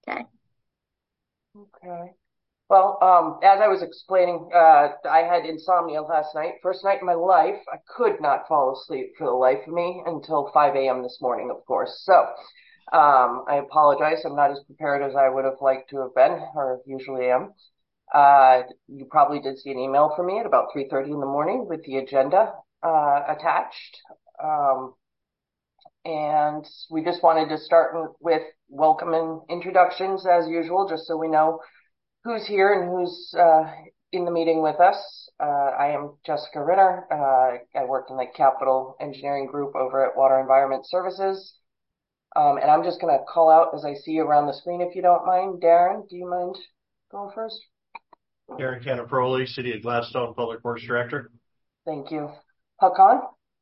Okay. Okay. Well, as I was explaining, I had insomnia last night. First night in my life. I could not fall asleep for the life of me until 5 a.m. this morning, of course. So, I apologize. I'm not as prepared as I would have liked to have been, or usually am. You probably did see an email from me at about 3:30 in the morning with the agenda, attached. Um, and we just wanted to start with welcome and introductions as usual, just so we know who's here and who's in the meeting with us. I am Jessica Ritter. I work in the capital engineering group over at Water Environment Services. And I'm just going to call out as I see you around the screen, if you don't mind. Darren, do you mind going first? Darren Canaproli, City of Gladstone Public Works Director. Thank you. Hakan?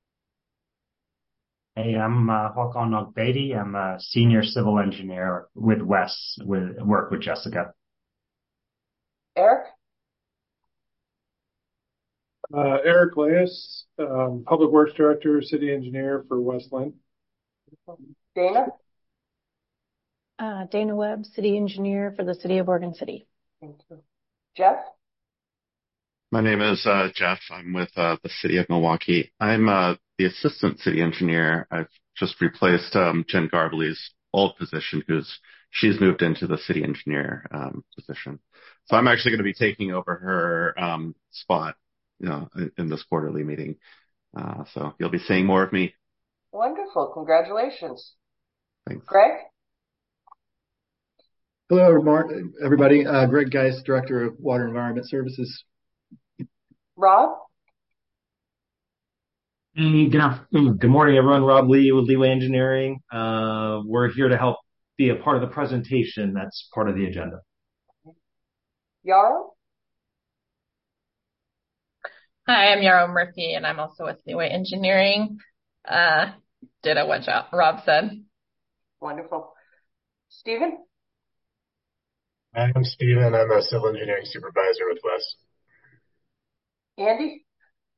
Hey, I'm Hakan Nogbeidi. I'm a senior civil engineer with WES, work with Jessica. Eric? Eric Leas, Public Works Director, City Engineer for Westland. Dana? Dana Webb, City Engineer for the City of Oregon City. Thank you. Jeff? My name is Jeff. I'm with the City of Milwaukee. I'm the Assistant City Engineer. I've just replaced Jen Garbely's old position, she's moved into the City Engineer position. So I'm actually going to be taking over her spot, in this quarterly meeting. So you'll be seeing more of me. Wonderful. Congratulations. Thanks. Greg? Hello, everybody. Greg Geist, Director of Water Environment Services. Rob? Hey, good morning, everyone. Rob Lee with Leeway Engineering. We're here to help be a part of the presentation that's part of the agenda. Yarrow? Hi, I'm Yarrow Murphy, and I'm also with Leeway Engineering. Ditto what Rob said. Wonderful. Stephen? I'm Stephen. I'm a civil engineering supervisor with WES. Andy?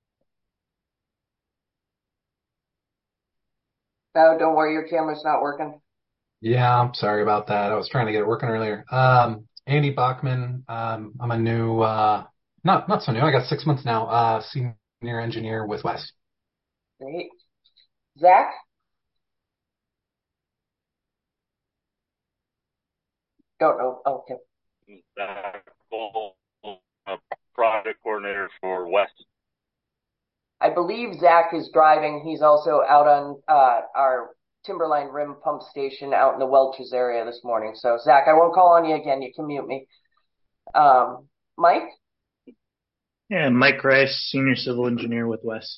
No, don't worry, your camera's not working. Yeah, I'm sorry about that. I was trying to get it working earlier. Andy Bachman. I'm a new, not so new. I got 6 months now. Senior engineer with WES. Great. Zach? Don't know. Okay. Zach Cole, project coordinator for WES. I believe Zach is driving. He's also out on our Timberline Rim pump station out in the Welch's area this morning. So, Zach, I won't call on you again. You can mute me. Mike? Yeah, Mike Rice, Senior Civil Engineer with WES.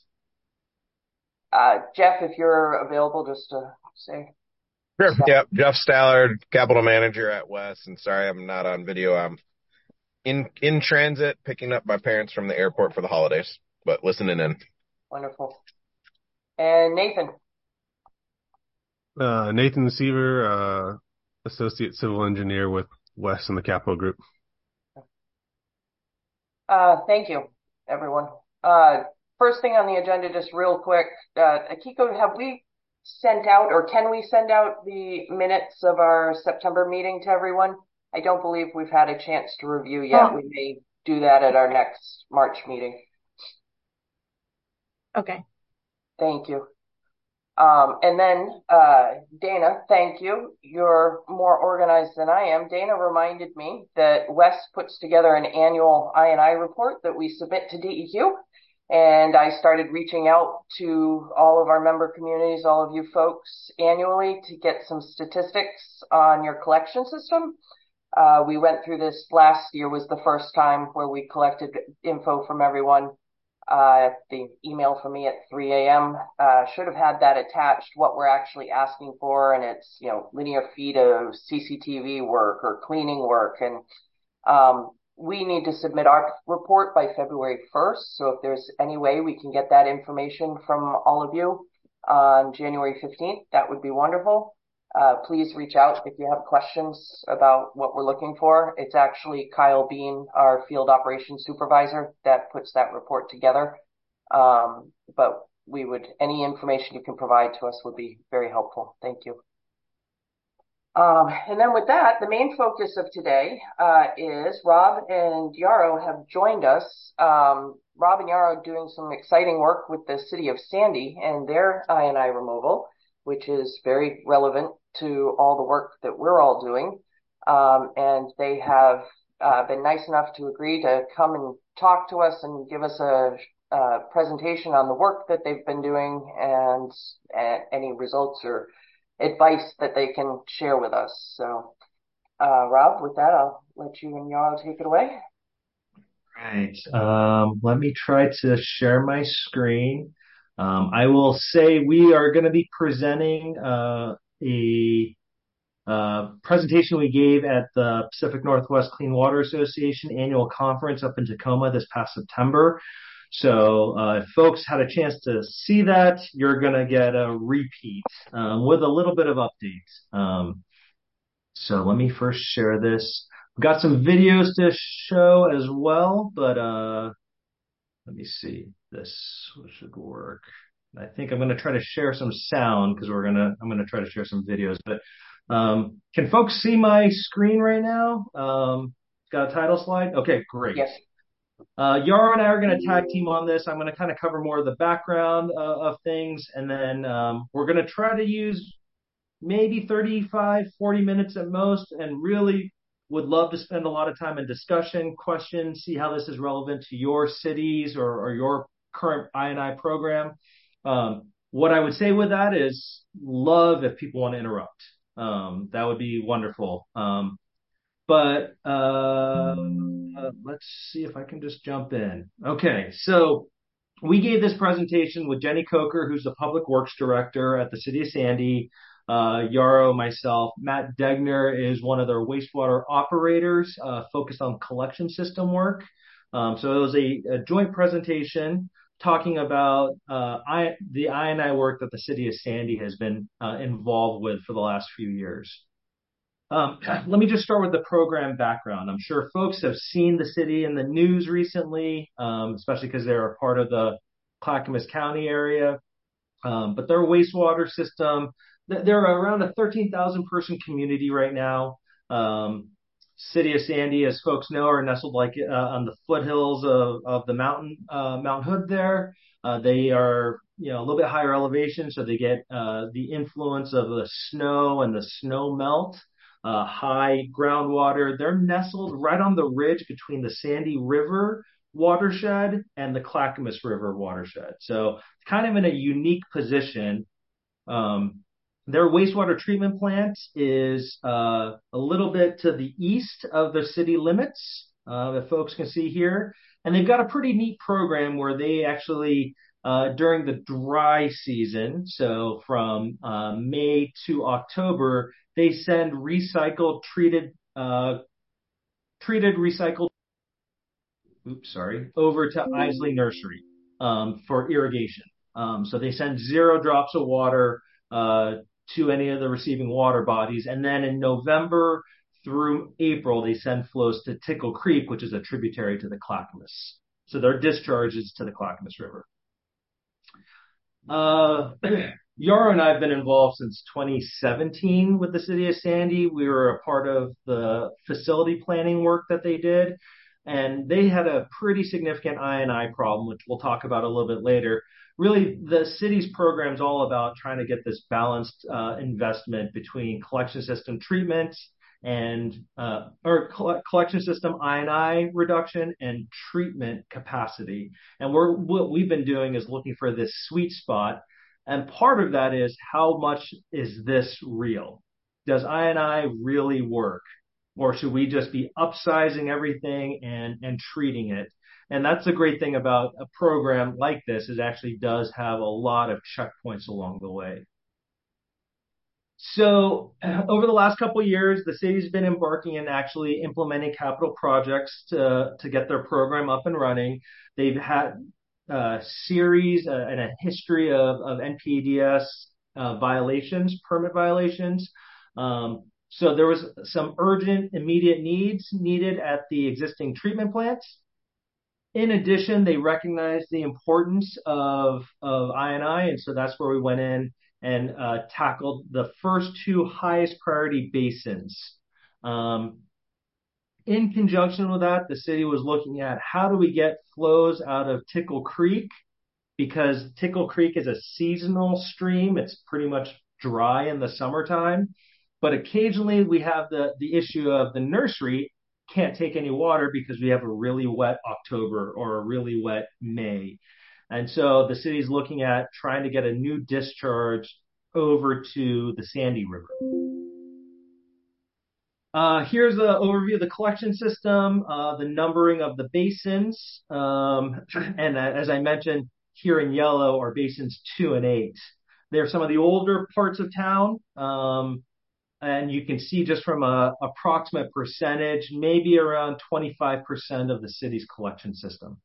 Jeff, if you're available, just to say. Sure. Yep. Jeff Stallard, Capital Manager at WES. And sorry, I'm not on video. I'm in transit, picking up my parents from the airport for the holidays, but listening in. Wonderful. And Nathan? Nathan Seaver, Associate Civil Engineer with WES and the Capital Group. Thank you, everyone. First thing on the agenda, just real quick, Akiko, have we sent out, or can we send out the minutes of our September meeting to everyone? I don't believe we've had a chance to review yet. We may do that at our next March meeting. Okay. Thank you. And then, Dana, thank you. You're more organized than I am. Dana reminded me that WES puts together an annual I&I report that we submit to DEQ. And I started reaching out to all of our member communities, all of you folks annually to get some statistics on your collection system. We went through this last year was the first time where we collected info from everyone. The email from me at 3 a.m. Should have had that attached, what we're actually asking for, and it's, linear feet of CCTV work or cleaning work. And we need to submit our report by February 1st. So if there's any way we can get that information from all of you on January 15th, that would be wonderful. Please reach out if you have questions about what we're looking for. It's actually Kyle Bean, our field operations supervisor, that puts that report together. But any information you can provide to us would be very helpful. Thank you. And then with that, the main focus of today is Rob and Yarrow have joined us. Rob and Yarrow are doing some exciting work with the city of Sandy and their I&I removal, which is very relevant to all the work that we're all doing. And they have been nice enough to agree to come and talk to us and give us a presentation on the work that they've been doing and any results or advice that they can share with us. So, Rob, with that, I'll let you and Yarrow take it away. Right. Let me try to share my screen. I will say we are going to be presenting a presentation we gave at the Pacific Northwest Clean Water Association annual conference up in Tacoma this past September. So if folks had a chance to see that, you're going to get a repeat with a little bit of updates. So let me first share this. We've got some videos to show as well, but let me see. This should work. I think I'm going to try to share some sound because I'm going to try to share some videos. But can folks see my screen right now? Got a title slide? Okay, great. Yes. Yarrow and I are going to tag team on this. I'm going to kind of cover more of the background of things, and then we're going to try to use maybe 35, 40 minutes at most, and really would love to spend a lot of time in discussion, questions, see how this is relevant to your cities or your current I&I program. What I would say with that is love if people want to interrupt. That would be wonderful. But let's see if I can just jump in. Okay, so we gave this presentation with Jenny Coker, who's the Public Works Director at the City of Sandy, Yarrow, myself. Matt Degner is one of their wastewater operators focused on collection system work. So it was a joint presentation talking about the I&I work that the City of Sandy has been involved with for the last few years. Let me just start with the program background. I'm sure folks have seen the city in the news recently, especially because they're a part of the Clackamas County area. But their wastewater system, they're around a 13,000 person community right now. City of Sandy, as folks know, are nestled like on the foothills of the Mount Hood there. They are, a little bit higher elevation, so they get the influence of the snow and the snow melt. High groundwater. They're nestled right on the ridge between the Sandy River watershed and the Clackamas River watershed. So kind of in a unique position. Their wastewater treatment plant is a little bit to the east of the city limits, that folks can see here. And they've got a pretty neat program where they actually, during the dry season, so from May to October, they send treated recycled over to Isley Nursery for irrigation. So they send 0 drops of water to any of the receiving water bodies. And then in November through April, they send flows to Tickle Creek, which is a tributary to the Clackamas. So their discharge is to the Clackamas River. Yarrow and I have been involved since 2017 with the City of Sandy. We were a part of the facility planning work that they did, and they had a pretty significant I&I problem, which we'll talk about a little bit later. Really, the city's program is all about trying to get this balanced investment between collection system treatment and collection system I&I reduction and treatment capacity. And what we've been doing is looking for this sweet spot. And part of that is, how much is this real? Does I&I really work? Or should we just be upsizing everything and treating it? And that's the great thing about a program like this, is it actually does have a lot of checkpoints along the way. So over the last couple of years, the city's been embarking and actually implementing capital projects to get their program up and running. They've had series and a history of NPDES violations, permit violations. So there was some urgent, immediate needs needed at the existing treatment plants. In addition, they recognized the importance of I&I, and so that's where we went in and tackled the first two highest priority basins. In conjunction with that, the city was looking at how do we get flows out of Tickle Creek, because Tickle Creek is a seasonal stream. It's pretty much dry in the summertime, but occasionally we have the issue of the nursery can't take any water because we have a really wet October or a really wet May. And so the city's looking at trying to get a new discharge over to the Sandy River. Here's the overview of the collection system, the numbering of the basins, and as I mentioned, here in yellow are basins 2 and 8. They're some of the older parts of town, and you can see just from a approximate percentage, maybe around 25% of the city's collection system.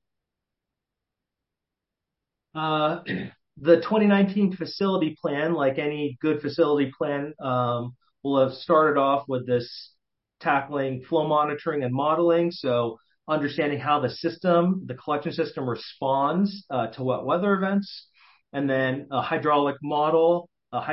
The 2019 facility plan, like any good facility plan, will have started off with this tackling flow monitoring and modeling. So understanding how the collection system responds to wet weather events. And then a hydrologic model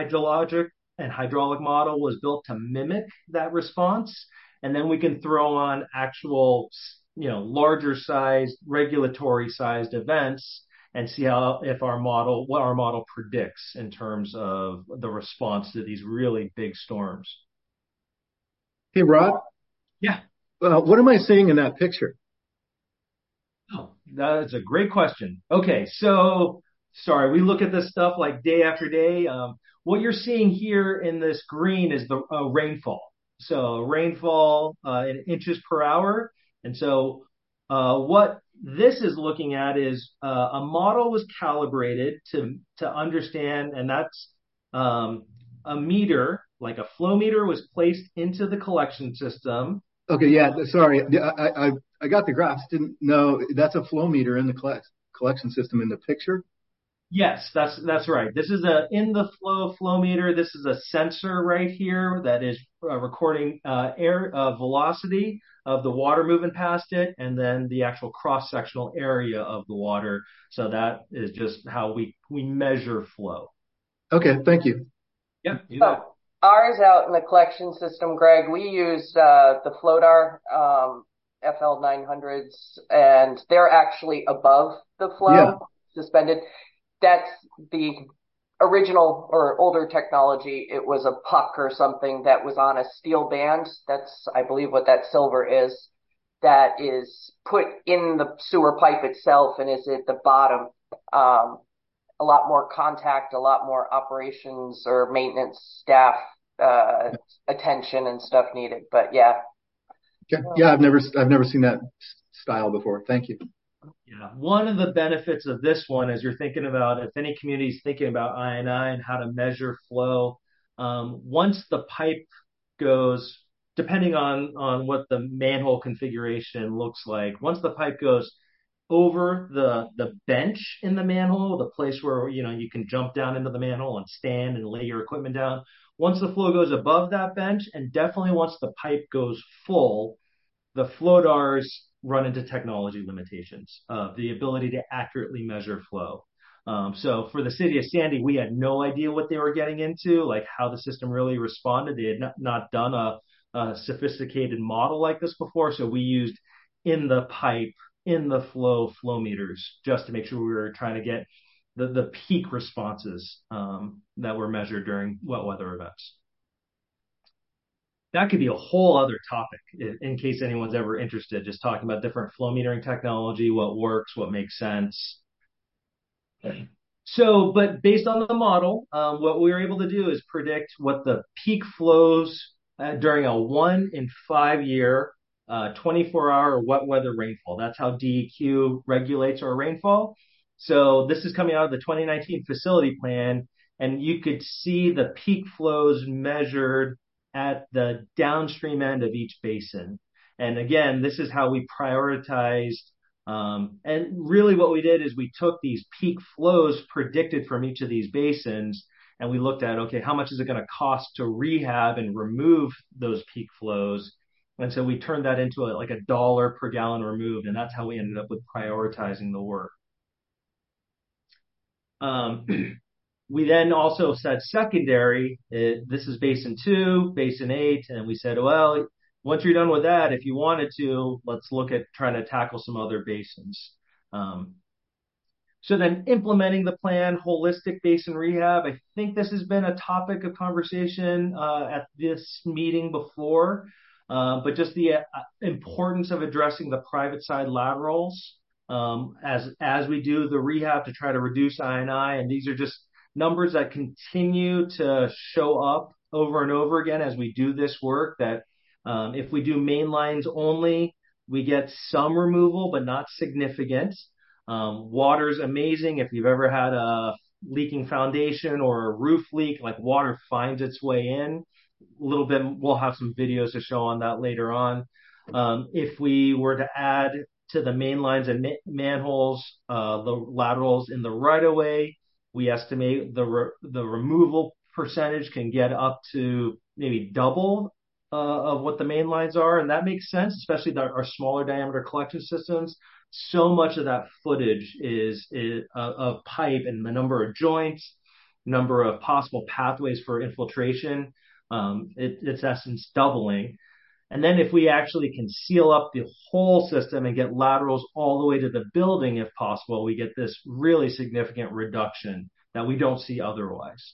was built to mimic that response. And then we can throw on actual, larger sized, regulatory sized events and see what our model predicts in terms of the response to these really big storms. Hey, Rod. Yeah. What am I seeing in that picture? Oh, that's a great question. Okay, so sorry, we look at this stuff like day after day. What you're seeing here in this green is the rainfall. So rainfall in inches per hour. And so what this is looking at is a model was calibrated to understand, and that's a meter, like a flow meter, was placed into the collection system. Okay, yeah, sorry. I got the graphs. Didn't know that's a flow meter in the collection system in the picture. Yes, that's right. This is a in the flow meter. This is a sensor right here that is recording air velocity of the water moving past it, and then the actual cross-sectional area of the water. So that is just how we measure flow. Okay, thank you. Yeah. Ours out in the collection system, Greg, we use the Flowdar FL 900s, and they're actually above the flow, suspended. That's the original or older technology. It was a puck or something that was on a steel band. That's, I believe, what that silver is. That is put in the sewer pipe itself and is at the bottom. A lot more contact, a lot more operations or maintenance staff attention and stuff needed. But yeah. Okay. Yeah, I've never seen that style before. Thank you. Yeah, one of the benefits of this one, as you're thinking about, if any community is thinking about I&I and how to measure flow, once the pipe goes, depending on what the manhole configuration looks like, once the pipe goes over the bench in the manhole, the place where you can jump down into the manhole and stand and lay your equipment down. Once the flow goes above that bench, and definitely once the pipe goes full, the Flowdars run into technology limitations of the ability to accurately measure flow. So for the city of Sandy, we had no idea what they were getting into, like how the system really responded. They had not done a sophisticated model like this before. So we used in the pipe, in the flow meters, just to make sure we were trying to get the peak responses that were measured during wet weather events. That could be a whole other topic in case anyone's ever interested, just talking about different flow metering technology, what works, what makes sense. So, but based on the model, what we were able to do is predict what the peak flows during a 1 in 5 year 24-hour wet weather rainfall. That's how DEQ regulates our rainfall. So this is coming out of the 2019 facility plan, and you could see the peak flows measured at the downstream end of each basin. And again, this is how we prioritized. And really what we did is we took these peak flows predicted from each of these basins, and we looked at, okay, how much is it going to cost to rehab and remove those peak flows? And so we turned that into like $1 per gallon removed, and that's how we ended up with prioritizing the work. We then also said secondary, this is basin 2, basin 8, and we said, well, once you're done with that, if you wanted to, let's look at trying to tackle some other basins. So then implementing the plan, holistic basin rehab. I think this has been a topic of conversation at this meeting before, but just the importance of addressing the private side laterals as we do the rehab to try to reduce I&I. And these are just numbers that continue to show up over and over again as we do this work, that if we do main lines only, we get some removal, but not significant. Water's amazing. If you've ever had a leaking foundation or a roof leak, like water finds its way in. A little bit, we'll have some videos to show on that later on. If we were to add to the main lines and manholes, the laterals in the right of way, we estimate the removal percentage can get up to maybe double of what the main lines are. And that makes sense, especially our smaller diameter collection systems. So much of that footage is of pipe and the number of joints, number of possible pathways for infiltration. It's essence doubling. And then if we actually can seal up the whole system and get laterals all the way to the building, if possible, we get this really significant reduction that we don't see otherwise.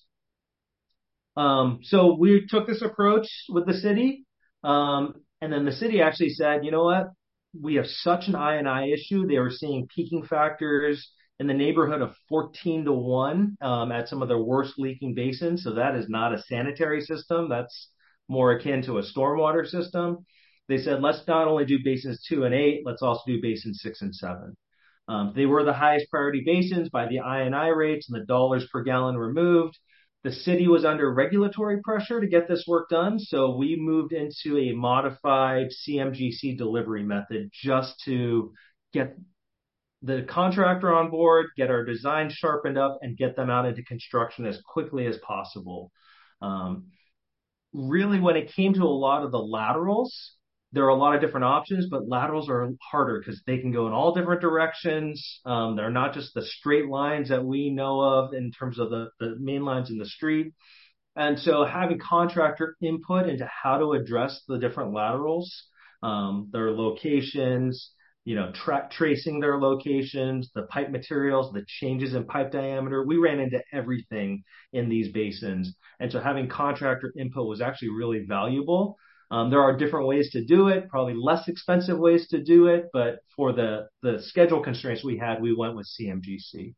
So we took this approach with the city, and then the city actually said, you know what? We have such an I&I issue. They were seeing peaking factors in the neighborhood of 14-1 at some of their worst leaking basins. So that is not a sanitary system. That's more akin to a stormwater system. They said, let's not only do basins 2 and 8, let's also do basins 6 and 7. They were the highest priority basins by the I&I rates and the dollars per gallon removed. The city was under regulatory pressure to get this work done, so we moved into a modified CMGC delivery method just to get the contractor on board, get our design sharpened up, and get them out into construction as quickly as possible. Really, when it came to a lot of the laterals, there are a lot of different options, but laterals are harder because they can go in all different directions. They're not just the straight lines that we know of in terms of the main lines in the street. And so having contractor input into how to address the different laterals, their locations, tracing their locations, the pipe materials, the changes in pipe diameter. We ran into everything in these basins. And so having contractor input was actually really valuable. There are different ways to do it, probably less expensive ways to do it, but for the schedule constraints we had, we went with CMGC.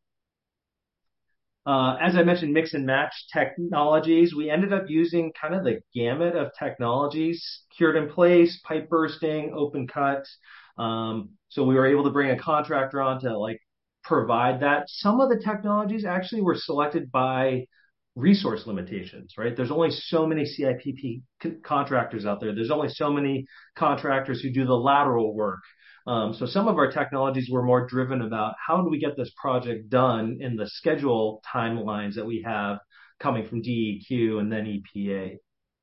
As I mentioned, mix and match technologies. We ended up using kind of the gamut of technologies, cured in place, pipe bursting, open cut. So we were able to bring a contractor on to provide that. Some of the technologies actually were selected by resource limitations, right? There's only so many CIPP contractors out there. There's only so many contractors who do the lateral work. So some of our technologies were more driven about how do we get this project done in the schedule timelines that we have coming from DEQ and then EPA.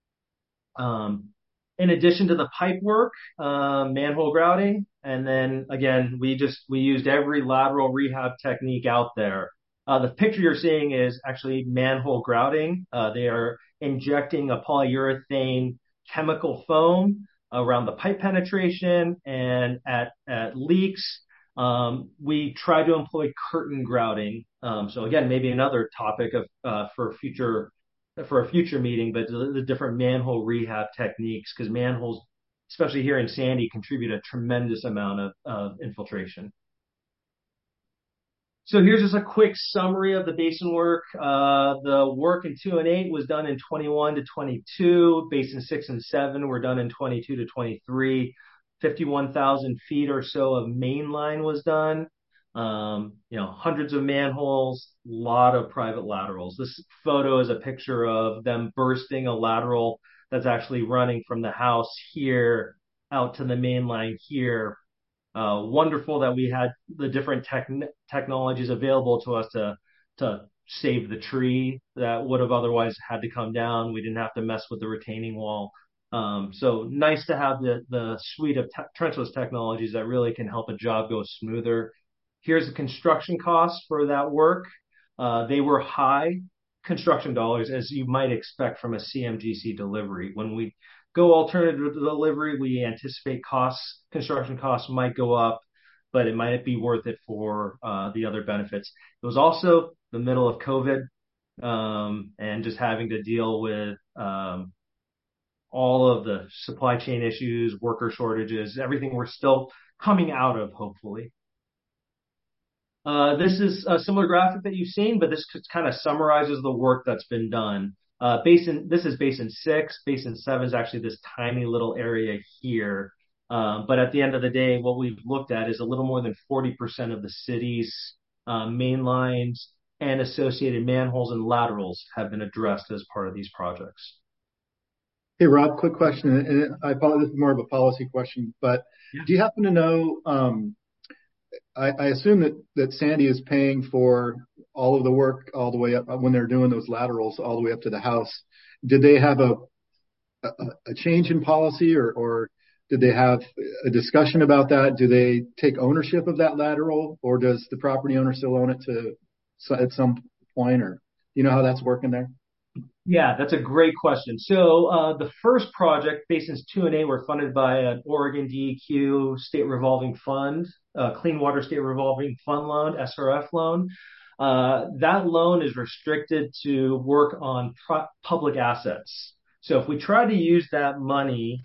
In addition to the pipe work, manhole grouting, and then again, we used every lateral rehab technique out there. The picture you're seeing is actually manhole grouting. They are injecting a polyurethane chemical foam around the pipe penetration, and at leaks, we try to employ curtain grouting. So again, maybe another topic for a future meeting, but the different manhole rehab techniques, because manholes, especially here in Sandy, contribute a tremendous amount of infiltration. So here's just a quick summary of the basin work. The work in 2 and 8 was done in 21 to 22. Basin 6 and 7 were done in 22 to 23. 51,000 feet or so of main line was done. Hundreds of manholes, a lot of private laterals. This photo is a picture of them bursting a lateral that's actually running from the house here out to the main line here. Wonderful that we had the different technologies available to us to save the tree that would have otherwise had to come down. We didn't have to mess with the retaining wall. So nice to have the suite of trenchless technologies that really can help a job go smoother. Here's the construction costs for that work. They were high. construction dollars as you might expect from a CMGC delivery. When we go alternative delivery, we anticipate construction costs might go up, but it might be worth it for the other benefits. It was also the middle of COVID, and just having to deal with all of the supply chain issues, worker shortages, everything we're still coming out of, hopefully. This is a similar graphic that you've seen, but this kind of summarizes the work that's been done. This is Basin 6. Basin 7 is actually this tiny little area here. But at the end of the day, what we've looked at is a little more than 40% of the city's main lines and associated manholes and laterals have been addressed as part of these projects. Hey, Rob, quick question, and I apologize, this is more of a policy question, but do you happen to know, I assume that Sandy is paying for all of the work all the way up when they're doing those laterals all the way up to the house. Did they have a change in policy, or did they have a discussion about that? Do they take ownership of that lateral, or does the property owner still own it at some point, or you know how that's working there? Yeah, that's a great question. So the first project, Basins 2 and 8, were funded by an Oregon DEQ state revolving fund, Clean Water State Revolving Fund loan, SRF loan. That loan is restricted to work on public assets. So if we try to use that money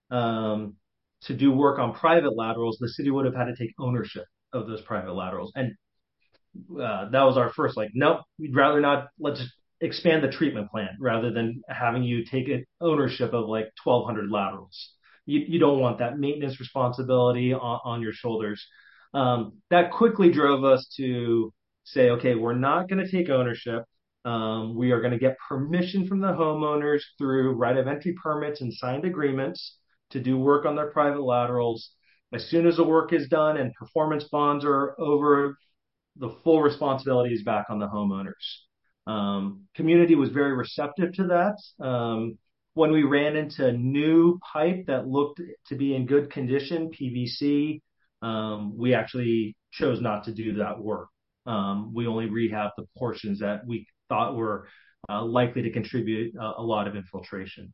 to do work on private laterals, the city would have had to take ownership of those private laterals. And that was our first, nope, we'd rather not, let's expand the treatment plant rather than having you take ownership of 1,200 laterals. You don't want that maintenance responsibility on your shoulders. That quickly drove us to say, okay, we're not going to take ownership. We are going to get permission from the homeowners through right of entry permits and signed agreements to do work on their private laterals. As soon as the work is done and performance bonds are over, the full responsibility is back on the homeowners. Community was very receptive to that. When we ran into new pipe that looked to be in good condition, PVC, we actually chose not to do that work. We only rehabbed the portions that we thought were likely to contribute a lot of infiltration.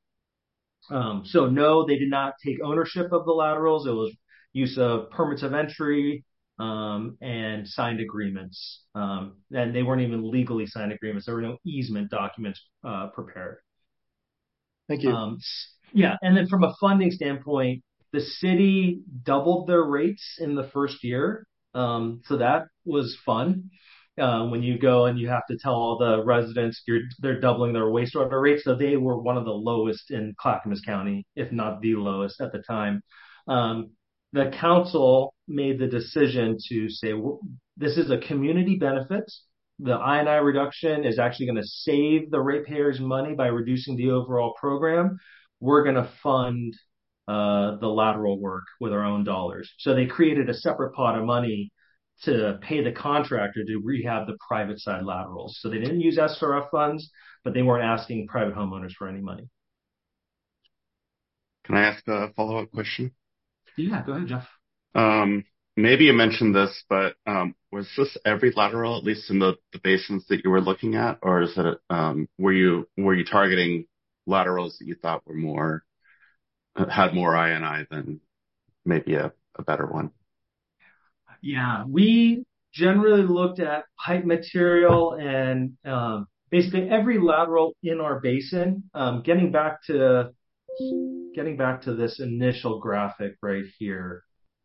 So no, they did not take ownership of the laterals. It was use of permits of entry, and signed agreements. And they weren't even legally signed agreements. There were no easement documents prepared. Thank you. Yeah, and then from a funding standpoint, the city doubled their rates in the first year. So that was fun. When you go and you have to tell all the residents they're doubling their wastewater rates. So they were one of the lowest in Clackamas County, if not the lowest at the time. The council made the decision to say, this is a community benefit. The I&I reduction is actually going to save the ratepayers money by reducing the overall program. We're going to fund the lateral work with our own dollars. So they created a separate pot of money to pay the contractor to rehab the private side laterals. So they didn't use SRF funds, but they weren't asking private homeowners for any money. Can I ask a follow-up question? Yeah, go ahead, Jeff. Maybe you mentioned this, but was this every lateral, at least in the basins that you were looking at, or is it were you targeting laterals that you thought were had more I&I than maybe a better one? Yeah, we generally looked at pipe material and basically every lateral in our basin. Getting back to this initial graphic right here.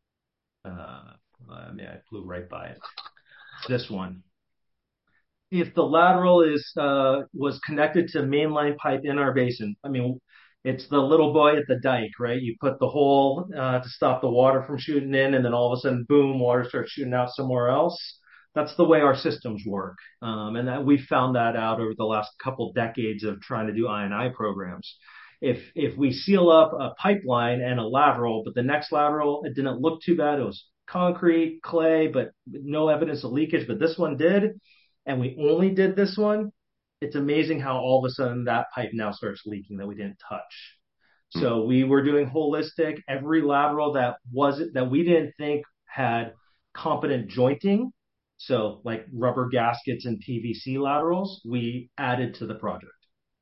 I flew right by it. This one. If the lateral was connected to mainline pipe in our basin, it's the little boy at the dike, right? You put the hole to stop the water from shooting in, and then all of a sudden, boom, water starts shooting out somewhere else. That's the way our systems work. And that we found that out over the last couple decades of trying to do I&I programs. If we seal up a pipeline and a lateral, but the next lateral, it didn't look too bad. It was concrete, clay, but no evidence of leakage, but this one did. And we only did this one. It's amazing how all of a sudden that pipe now starts leaking that we didn't touch. So we were doing holistic, every lateral that we didn't think had competent jointing. So like rubber gaskets and PVC laterals, we added to the project.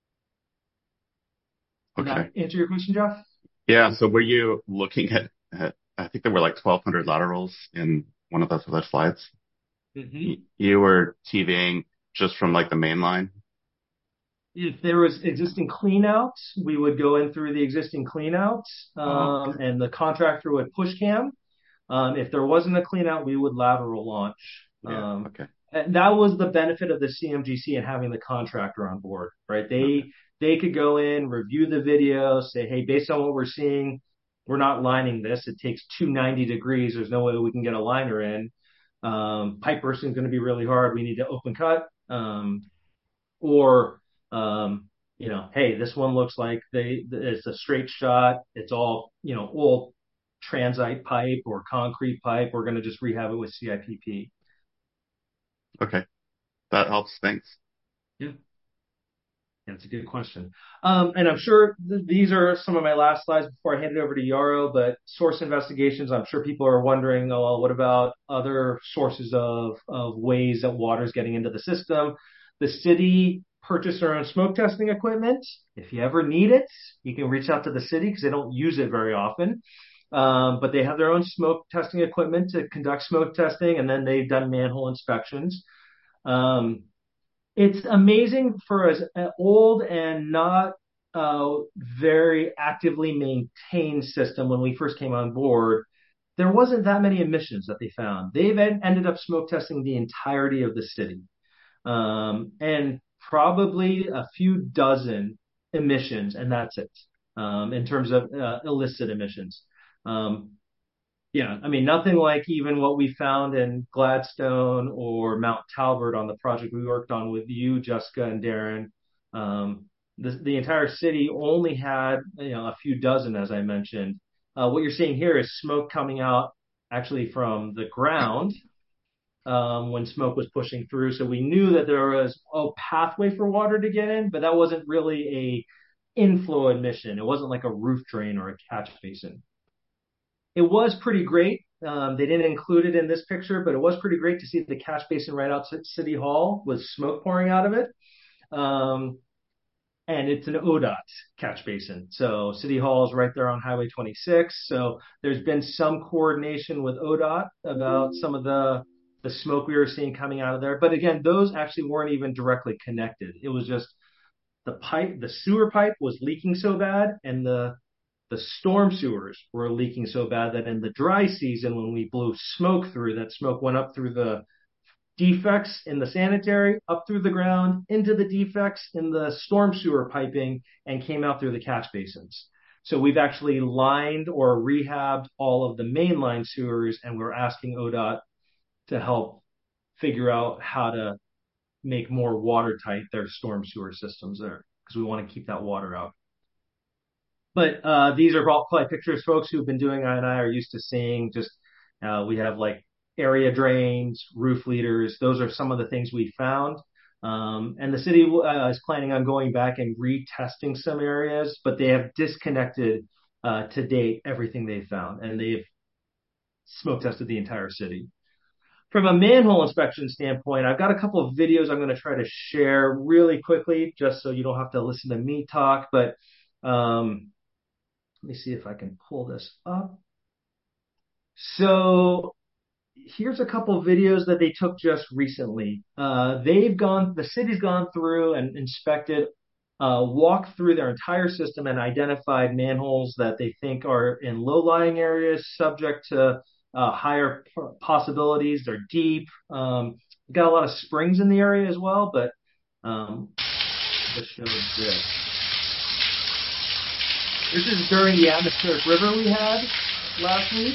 Did that answer your question, Jeff? Yeah. So were you looking at I think there were like 1,200 laterals in one of those other slides. Mm-hmm. You were TVing just from like the main line? If there was existing cleanouts, we would go in through the existing cleanouts, and the contractor would push cam. If there wasn't a cleanout, we would lateral launch. Okay. And that was the benefit of the CMGC and having the contractor on board, right? They could go in, review the video, say, hey, based on what we're seeing, we're not lining this. It takes 290 degrees. There's no way we can get a liner in. Pipe bursting is going to be really hard. We need to open cut. Hey, this one looks like it's a straight shot. It's all, old transite pipe or concrete pipe. We're going to just rehab it with CIPP. Okay. That helps. Thanks. Yeah. That's a good question. And I'm sure these are some of my last slides before I hand it over to Yarrow, but source investigations, I'm sure people are wondering, oh, well, what about other sources of ways that water is getting into the system? The city purchased their own smoke testing equipment. If you ever need it, you can reach out to the city because they don't use it very often. But they have their own smoke testing equipment to conduct smoke testing, and then they've done manhole inspections. It's amazing for an old and not very actively maintained system. When we first came on board, there wasn't that many emissions that they found. They've ended up smoke testing the entirety of the city, and probably a few dozen emissions, and that's it in terms of illicit emissions. Nothing like even what we found in Gladstone or Mount Talbot on the project we worked on with you, Jessica and Darren. The entire city only had, a few dozen, as I mentioned. What you're seeing here is smoke coming out actually from the ground when smoke was pushing through. So we knew that there was a pathway for water to get in, but that wasn't really a inflow emission. It wasn't like a roof drain or a catch basin. It was pretty great. They didn't include it in this picture, but it was pretty great to see the catch basin right outside City Hall with smoke pouring out of it. And it's an ODOT catch basin. So City Hall is right there on Highway 26. So there's been some coordination with ODOT about some of the smoke we were seeing coming out of there. But again, those actually weren't even directly connected. It was just the sewer pipe was leaking so bad, and the storm sewers were leaking so bad that in the dry season, when we blew smoke through, that smoke went up through the defects in the sanitary, up through the ground, into the defects in the storm sewer piping, and came out through the catch basins. So we've actually lined or rehabbed all of the mainline sewers, and we're asking ODOT to help figure out how to make more watertight their storm sewer systems there, because we want to keep that water out. But these are probably pictures folks who've been doing I&I are used to seeing. Just we have like area drains, roof leaders. Those are some of the things we found. And the city is planning on going back and retesting some areas, but they have disconnected to date everything they found, and they've smoke tested the entire city. From a manhole inspection standpoint, I've got a couple of videos I'm going to try to share really quickly, just so you don't have to listen to me talk. But let me see if I can pull this up. So here's a couple of videos that they took just recently. The city's gone through and inspected, walked through their entire system and identified manholes that they think are in low-lying areas, subject to higher possibilities. They're deep. We've got a lot of springs in the area as well, but this shows this. This is during the atmospheric river we had last week.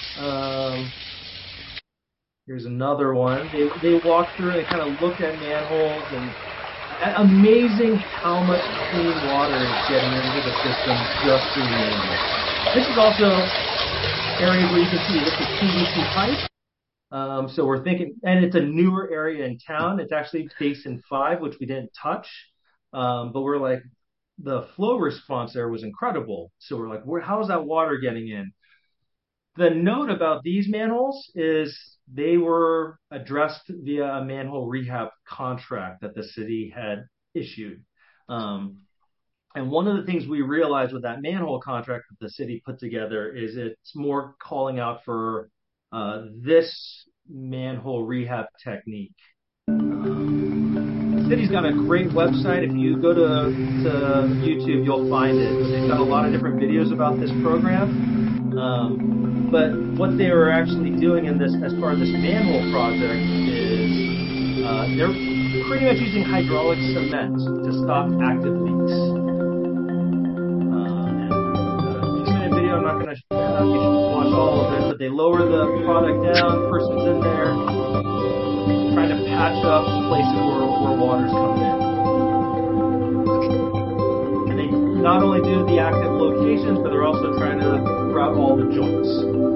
Here's another one. They walked through and kind of looked at manholes, and amazing how much clean water is getting into the system just through manholes. This is also areas where you can see this is PVC pipe. So we're thinking, and it's a newer area in town. It's actually Basin 5, which we didn't touch. But we're like, the flow response there was incredible. So we're like, how is that water getting in? The note about these manholes is they were addressed via a manhole rehab contract that the city had issued. And one of the things we realized with that manhole contract that the city put together is it's more calling out for this manhole rehab technique. The city's got a great website. If you go to YouTube, you'll find it. They've got a lot of different videos about this program. But what they were actually doing in this, as part of this manhole project, is they're pretty much using hydraulic cement to stop active leaks. I'm not going to you should watch all of it, but they lower the product down, person's in there, trying to patch up places where water's coming in. And they not only do the active locations, but they're also trying to route all the joints.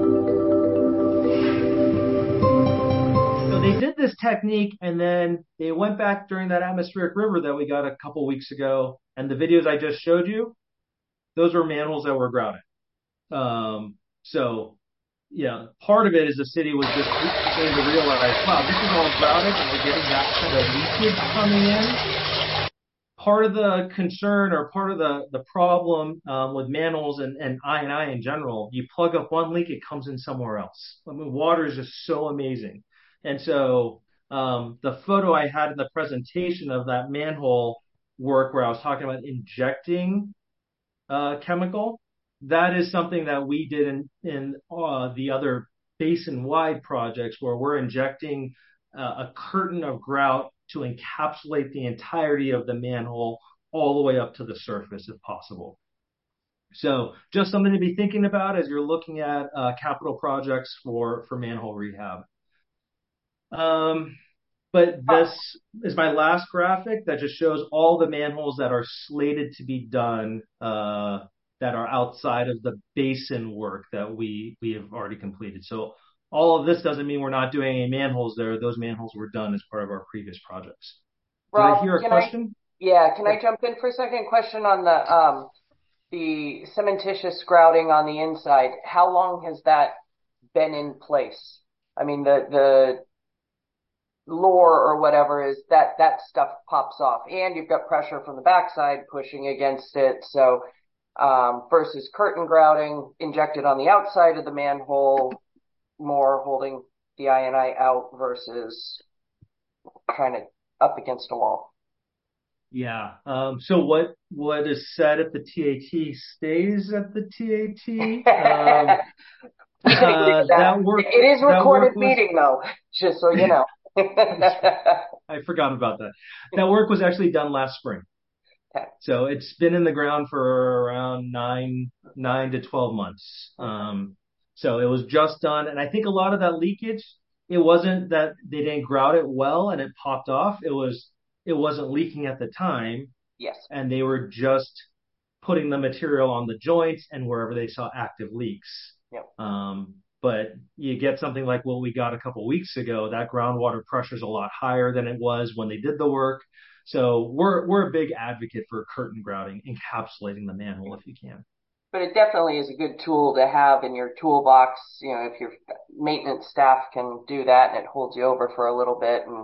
So they did this technique, and then they went back during that atmospheric river that we got a couple weeks ago, and the videos I just showed you, those were manholes that were grouted. So, yeah, part of it is the city was just beginning to realize, wow, this is all grouted and we're getting that kind of leakage coming in. Part of the concern or part of the problem with manholes and I&I in general, you plug up one leak, it comes in somewhere else. I mean, water is just so amazing. And so the photo I had in the presentation of that manhole work where I was talking about injecting chemical, that is something that we did in the other basin-wide projects where we're injecting a curtain of grout to encapsulate the entirety of the manhole all the way up to the surface if possible. So just something to be thinking about as you're looking at capital projects for manhole rehab. But this is my last graphic that just shows all the manholes that are slated to be done that are outside of the basin work that we have already completed. So all of this doesn't mean we're not doing any manholes there. Those manholes were done as part of our previous projects. Rob, did I hear a question? Can I jump in for a second? Question on the cementitious grouting on the inside. How long has that been in place? I mean, the lore or whatever is that stuff pops off, and you've got pressure from the backside pushing against it. So versus curtain grouting injected on the outside of the manhole, more holding the I&I out versus trying to up against a wall. Yeah. So what is said at the TAT stays at the TAT. That work. It is recorded meeting though, just so you know. I forgot about that. That work was actually done last spring. Okay. So it's been in the ground for around 9 to 12 months. So it was just done. And I think a lot of that leakage, it wasn't that they didn't grout it well and it popped off. It wasn't leaking at the time. Yes. And they were just putting the material on the joints and wherever they saw active leaks. Yep. But you get something like what we got a couple of weeks ago, that groundwater pressure is a lot higher than it was when they did the work. So we're a big advocate for curtain grouting, encapsulating the manhole if you can. But it definitely is a good tool to have in your toolbox. You know, if your maintenance staff can do that and it holds you over for a little bit. And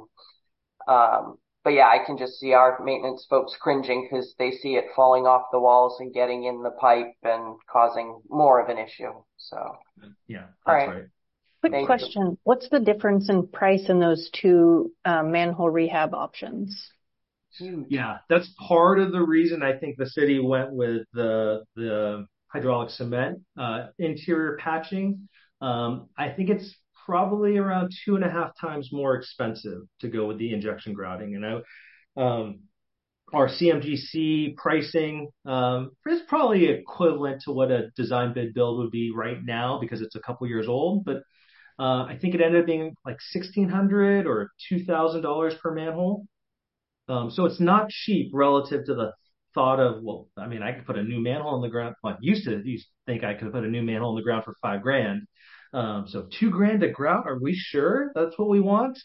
but yeah, I can just see our maintenance folks cringing because they see it falling off the walls and getting in the pipe and causing more of an issue. So yeah, that's right. Quick question. What's the difference in price in those two manhole rehab options? Yeah, that's part of the reason I think the city went with the hydraulic cement interior patching. I think it's probably around 2.5 times more expensive to go with the injection grouting. And our CMGC pricing is probably equivalent to what a design bid build would be right now because it's a couple years old. But I think it ended up being like $1,600 or $2,000 per manhole. So it's not cheap relative to the thought of, well, I mean, I could put a new manhole in the ground. Well, I used to think I could put a new manhole in the ground for $5,000. So $2,000 to grout. Are we sure that's what we want?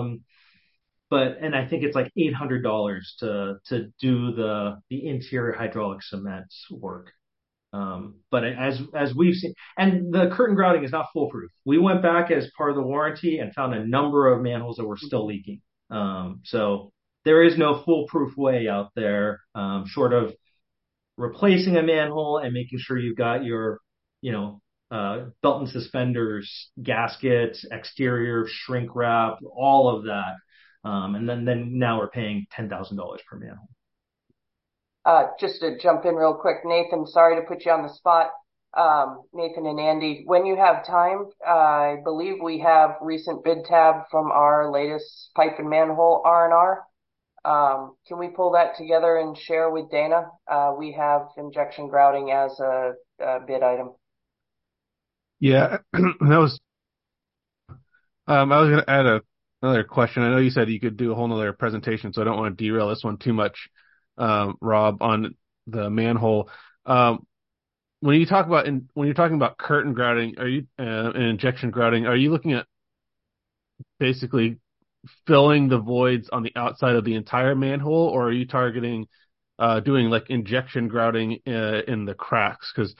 And I think it's like $800 to do the interior hydraulic cement work. But as we've seen, and the curtain grouting is not foolproof. We went back as part of the warranty and found a number of manholes that were still leaking. So there is no foolproof way out there, short of replacing a manhole and making sure you've got your, belt and suspenders, gaskets, exterior shrink wrap, all of that. And then now we're paying $10,000 per manhole. Just to jump in real quick, Nathan, sorry to put you on the spot. Nathan and Andy, when you have time, I believe we have recent bid tab from our latest pipe and manhole R&R. Can we pull that together and share with Dana? We have injection grouting as a bid item. Yeah, I was going to add another question. I know you said you could do a whole nother presentation, so I don't want to derail this one too much, Rob, on the manhole. When you're talking about curtain grouting, are you and injection grouting, are you looking at basically filling the voids on the outside of the entire manhole, or are you targeting doing like injection grouting in the cracks? Because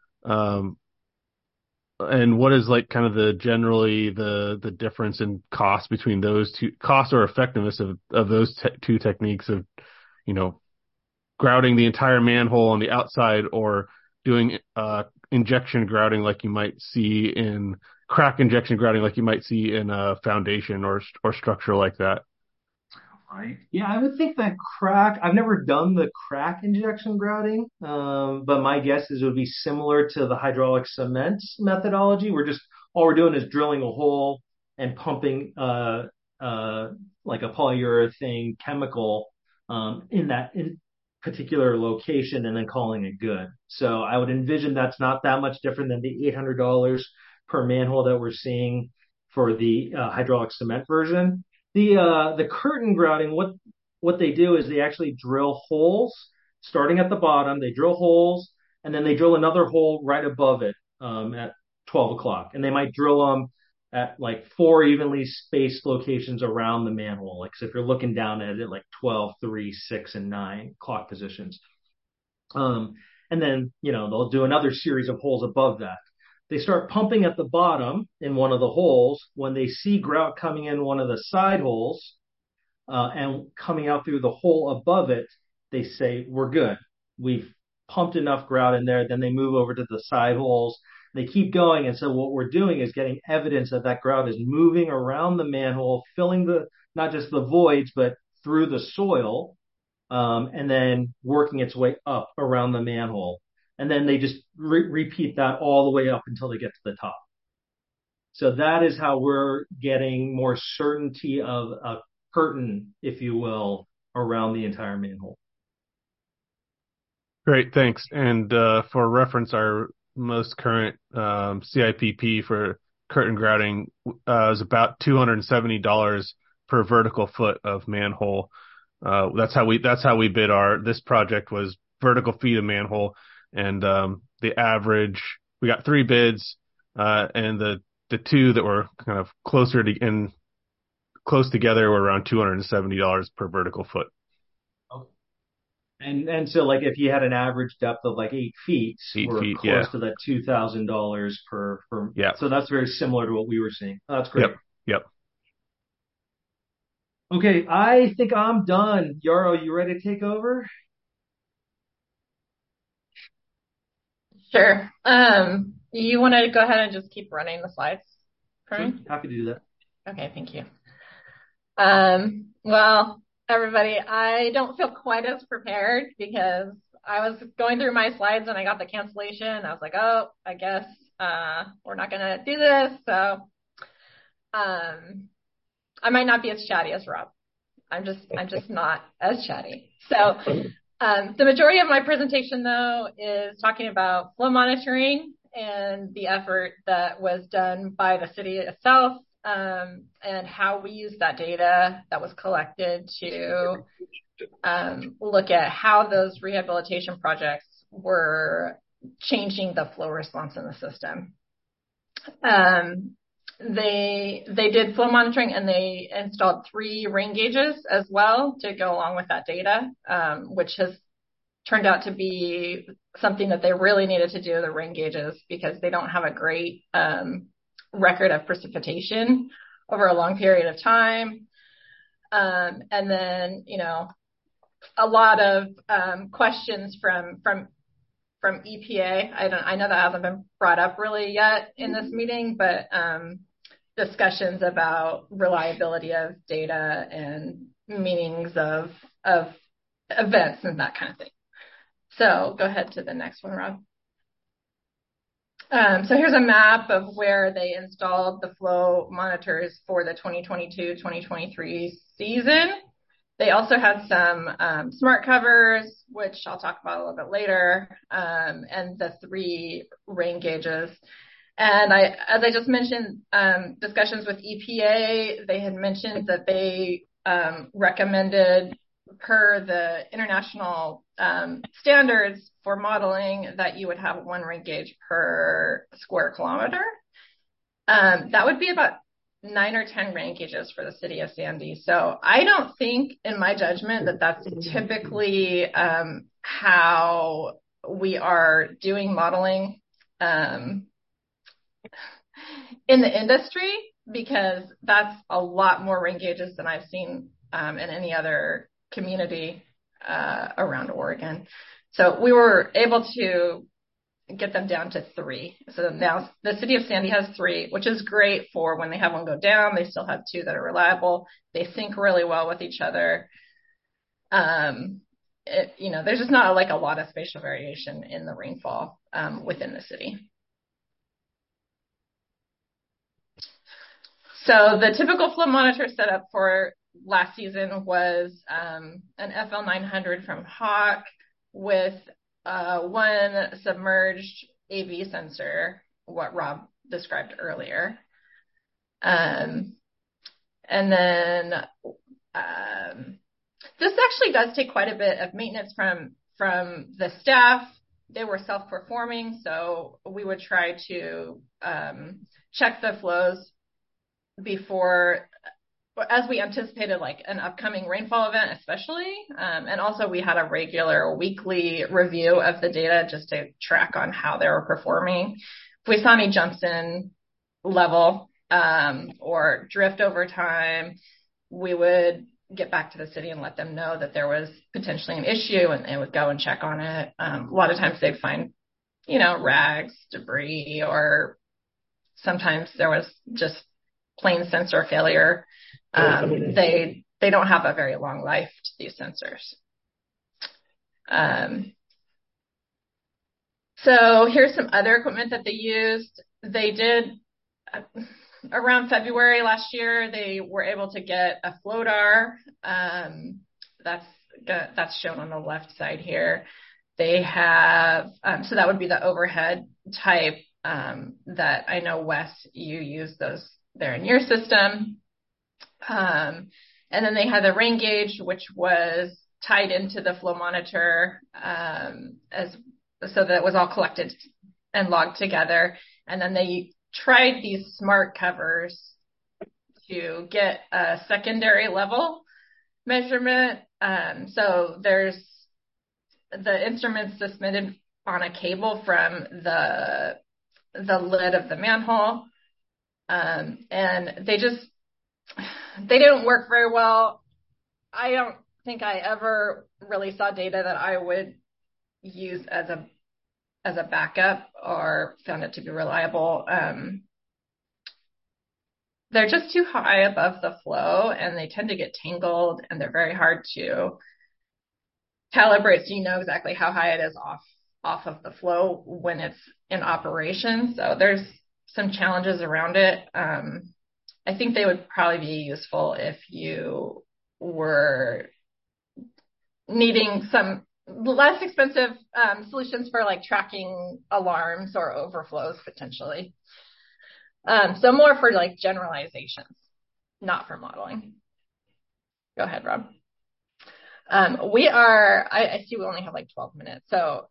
and what is like kind of the difference in cost between those two, cost or effectiveness of those two techniques of, grouting the entire manhole on the outside, or doing injection grouting like you might see in crack injection grouting like you might see in a foundation or structure like that? Right. Yeah, I would think that I've never done the crack injection grouting, but my guess is it would be similar to the hydraulic cement methodology. All we're doing is drilling a hole and pumping like a polyurethane chemical in particular location and then calling it good. So I would envision that's not that much different than the $800 per manhole that we're seeing for the hydraulic cement version. The curtain grouting, what they do is they actually drill holes starting at the bottom. They drill holes and then they drill another hole right above it at 12 o'clock. And they might drill them at like 4 evenly spaced locations around the manhole. Like, so if you're looking down at it, like 12, 3, 6, and 9 clock positions. And then, they'll do another series of holes above that. They start pumping at the bottom in one of the holes. When they see grout coming in one of the side holes and coming out through the hole above it, they say, we're good. We've pumped enough grout in there. Then they move over to the side holes. They keep going. And so what we're doing is getting evidence that grout is moving around the manhole, filling not just the voids, but through the soil, and then working its way up around the manhole. And then they just repeat that all the way up until they get to the top. So that is how we're getting more certainty of a curtain, if you will, around the entire manhole. Great, thanks. And for reference, our most current CIPP for curtain grouting is about $270 per vertical foot of manhole. That's how we bid this project was vertical feet of manhole. And the average, we got 3 bids, and the 2 that were kind of close together were around $270 per vertical foot. Okay. And so like if you had an average depth of like 8 feet, we're close to that $2,000 per. Yeah. So that's very similar to what we were seeing. That's great. Yep. Okay, I think I'm done. Yarrow, you ready to take over? Sure. You want to go ahead and just keep running the slides for me? Sure. Happy to do that. Okay, thank you. Well, everybody, I don't feel quite as prepared because I was going through my slides and I got the cancellation. I was like, oh, I guess we're not going to do this. So I might not be as chatty as Rob. I'm just not as chatty. So the majority of my presentation, though, is talking about flow monitoring and the effort that was done by the city itself, and how we use that data that was collected to look at how those rehabilitation projects were changing the flow response in the system. They did flow monitoring and they installed 3 rain gauges as well to go along with that data, which has turned out to be something that they really needed to do, the rain gauges, because they don't have a great record of precipitation over a long period of time. And then, a lot of questions from EPA. I know that hasn't been brought up really yet in this meeting, but discussions about reliability of data and meanings of events and that kind of thing. So go ahead to the next one, Rob. So here's a map of where they installed the flow monitors for the 2022-2023 season. They also had some smart covers, which I'll talk about a little bit later, and the 3 rain gauges. And as I just mentioned, discussions with EPA, they had mentioned that they recommended, per the international standards for modeling, that you would have 1 rain gauge per square kilometer. That would be about 9 or 10 rain gauges for the city of Sandy. So I don't think, in my judgment, that that's typically how we are doing modeling in the industry, because that's a lot more rain gauges than I've seen in any other community around Oregon. So we were able to get them down to 3. So now the city of Sandy has 3, which is great for when they have one go down. They still have 2 that are reliable. They sync really well with each other. There's just not a lot of spatial variation in the rainfall within the city. So the typical flow monitor setup for last season was an FL900 from Hawk with 1 submerged AV sensor, what Rob described earlier. And then this actually does take quite a bit of maintenance from the staff. They were self-performing, so we would try to check the flows before, as we anticipated an upcoming rainfall event, especially. And also we had a regular weekly review of the data just to track on how they were performing. If we saw any jumps in level or drift over time, we would get back to the city and let them know that there was potentially an issue, and they would go and check on it. A lot of times they'd find, rags, debris, or sometimes there was just plain sensor failure. They don't have a very long life to these sensors. So here's some other equipment that they used. They did, around February last year, they were able to get a FLODAR. That's shown on the left side here. They have, so that would be the overhead type that I know, Wes, you use those there in your system. And then they had the rain gauge, which was tied into the flow monitor, so that it was all collected and logged together. And then they tried these smart covers to get a secondary level measurement. So there's the instruments suspended on a cable from the lid of the manhole. And they didn't work very well. I don't think I ever really saw data that I would use as a backup or found it to be reliable. They're just too high above the flow, and they tend to get tangled, and they're very hard to calibrate so you know exactly how high it is off of the flow when it's in operation. So there's some challenges around it. I think they would probably be useful if you were needing some less expensive solutions for tracking alarms or overflows potentially. So more for generalizations, not for modeling. Go ahead, Rob. I see we only have 12 minutes, so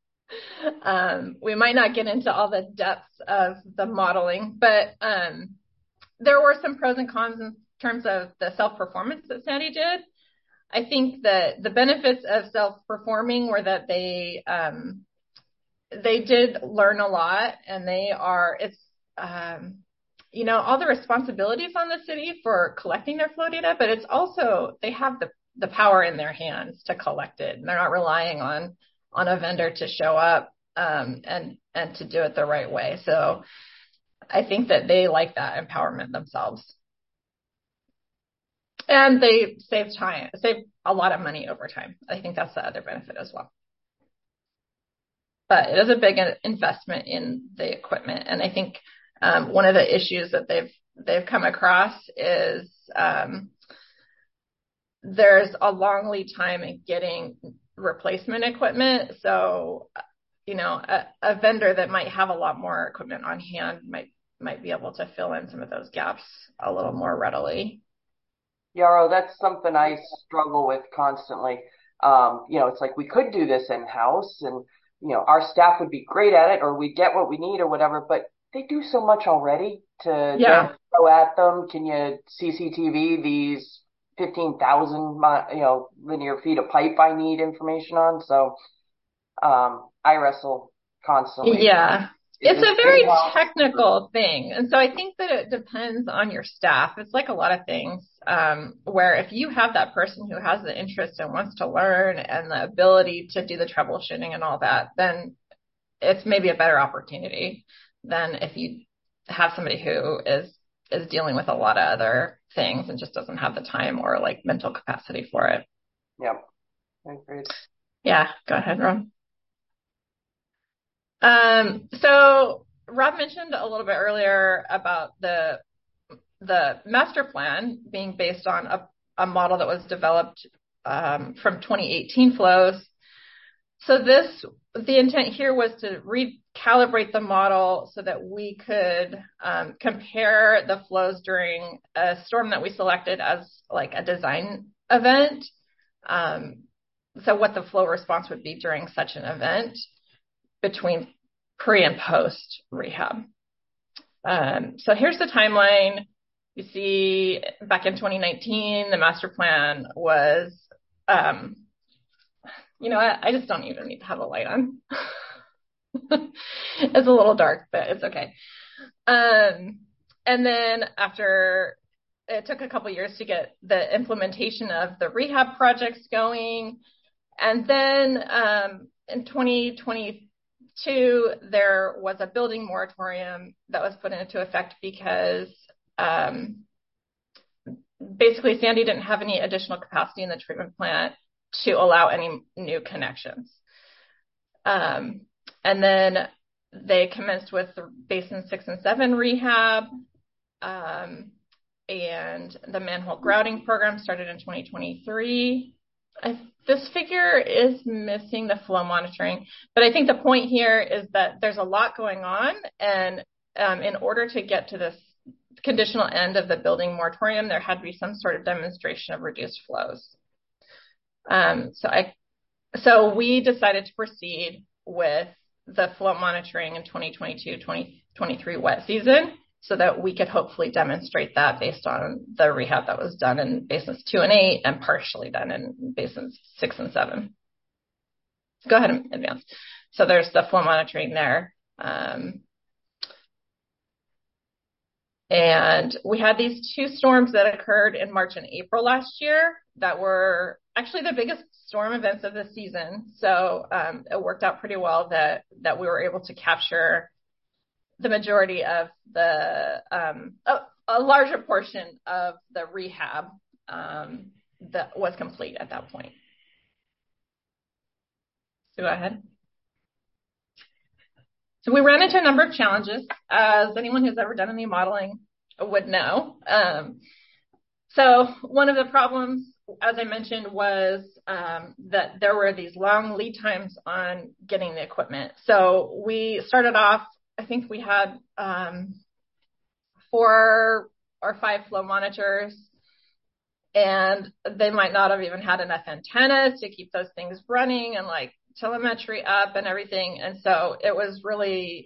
we might not get into all the depths of the modeling, but there were some pros and cons in terms of the self-performance that Sandy did. I think that the benefits of self-performing were that they they did learn a lot, and all the responsibilities on the city for collecting their flow data, but it's also, they have the power in their hands to collect it. And they're not relying on a vendor to show up, and to do it the right way. So I think that they like that empowerment themselves. And they save a lot of money over time. I think that's the other benefit as well. But it is a big investment in the equipment. And I think one of the issues that they've come across is there's a long lead time in getting replacement equipment. So, a vendor that might have a lot more equipment on hand might be able to fill in some of those gaps a little more readily. Yarrow, that's something I struggle with constantly. It's like we could do this in-house and, our staff would be great at it, or we get what we need or whatever, but they do so much already to throw at them. Can you CCTV these 15,000, linear feet of pipe I need information on? So, I wrestle constantly. Yeah. It's a very technical thing. And so I think that it depends on your staff. It's like a lot of things, where if you have that person who has the interest and wants to learn and the ability to do the troubleshooting and all that, then it's maybe a better opportunity than if you have somebody who is dealing with a lot of other things and just doesn't have the time or like mental capacity for it. Yep. Agreed. Yeah. Go ahead, Rob. So Rob mentioned a little bit earlier about the master plan being based on a model that was developed from 2018 flows. So the intent here was to recalibrate the model so that we could compare the flows during a storm that we selected as like a design event. So what the flow response would be during such an event between pre and post rehab. So here's the timeline. You see back in 2019, the master plan was, I just don't even need to have a light on. It's a little dark, but it's okay. And then after it took a couple years to get the implementation of the rehab projects going. And then in 2022, there was a building moratorium that was put into effect because basically Sandy didn't have any additional capacity in the treatment plant to allow any new connections. And then they commenced with the Basin 6 and 7 rehab, and the manhole grouting program started in 2023. This figure is missing the flow monitoring, but I think the point here is that there's a lot going on, and in order to get to this conditional end of the building moratorium, there had to be some sort of demonstration of reduced flows. So we decided to proceed with the flow monitoring in 2022-2023 wet season so that we could hopefully demonstrate that based on the rehab that was done in basins 2 and 8 and partially done in basins 6 and 7. Go ahead and advance. So there's the flow monitoring there. And we had these 2 storms that occurred in March and April last year that were actually the biggest storm events of the season. So it worked out pretty well that we were able to capture the majority of a larger portion of the rehab that was complete at that point. So go ahead. So we ran into a number of challenges, as anyone who's ever done any modeling would know. So one of the problems, as I mentioned, was that there were these long lead times on getting the equipment. So we started off, I think we had 4 or 5 flow monitors, and they might not have even had enough antennas to keep those things running and like telemetry up and everything. And so it was really,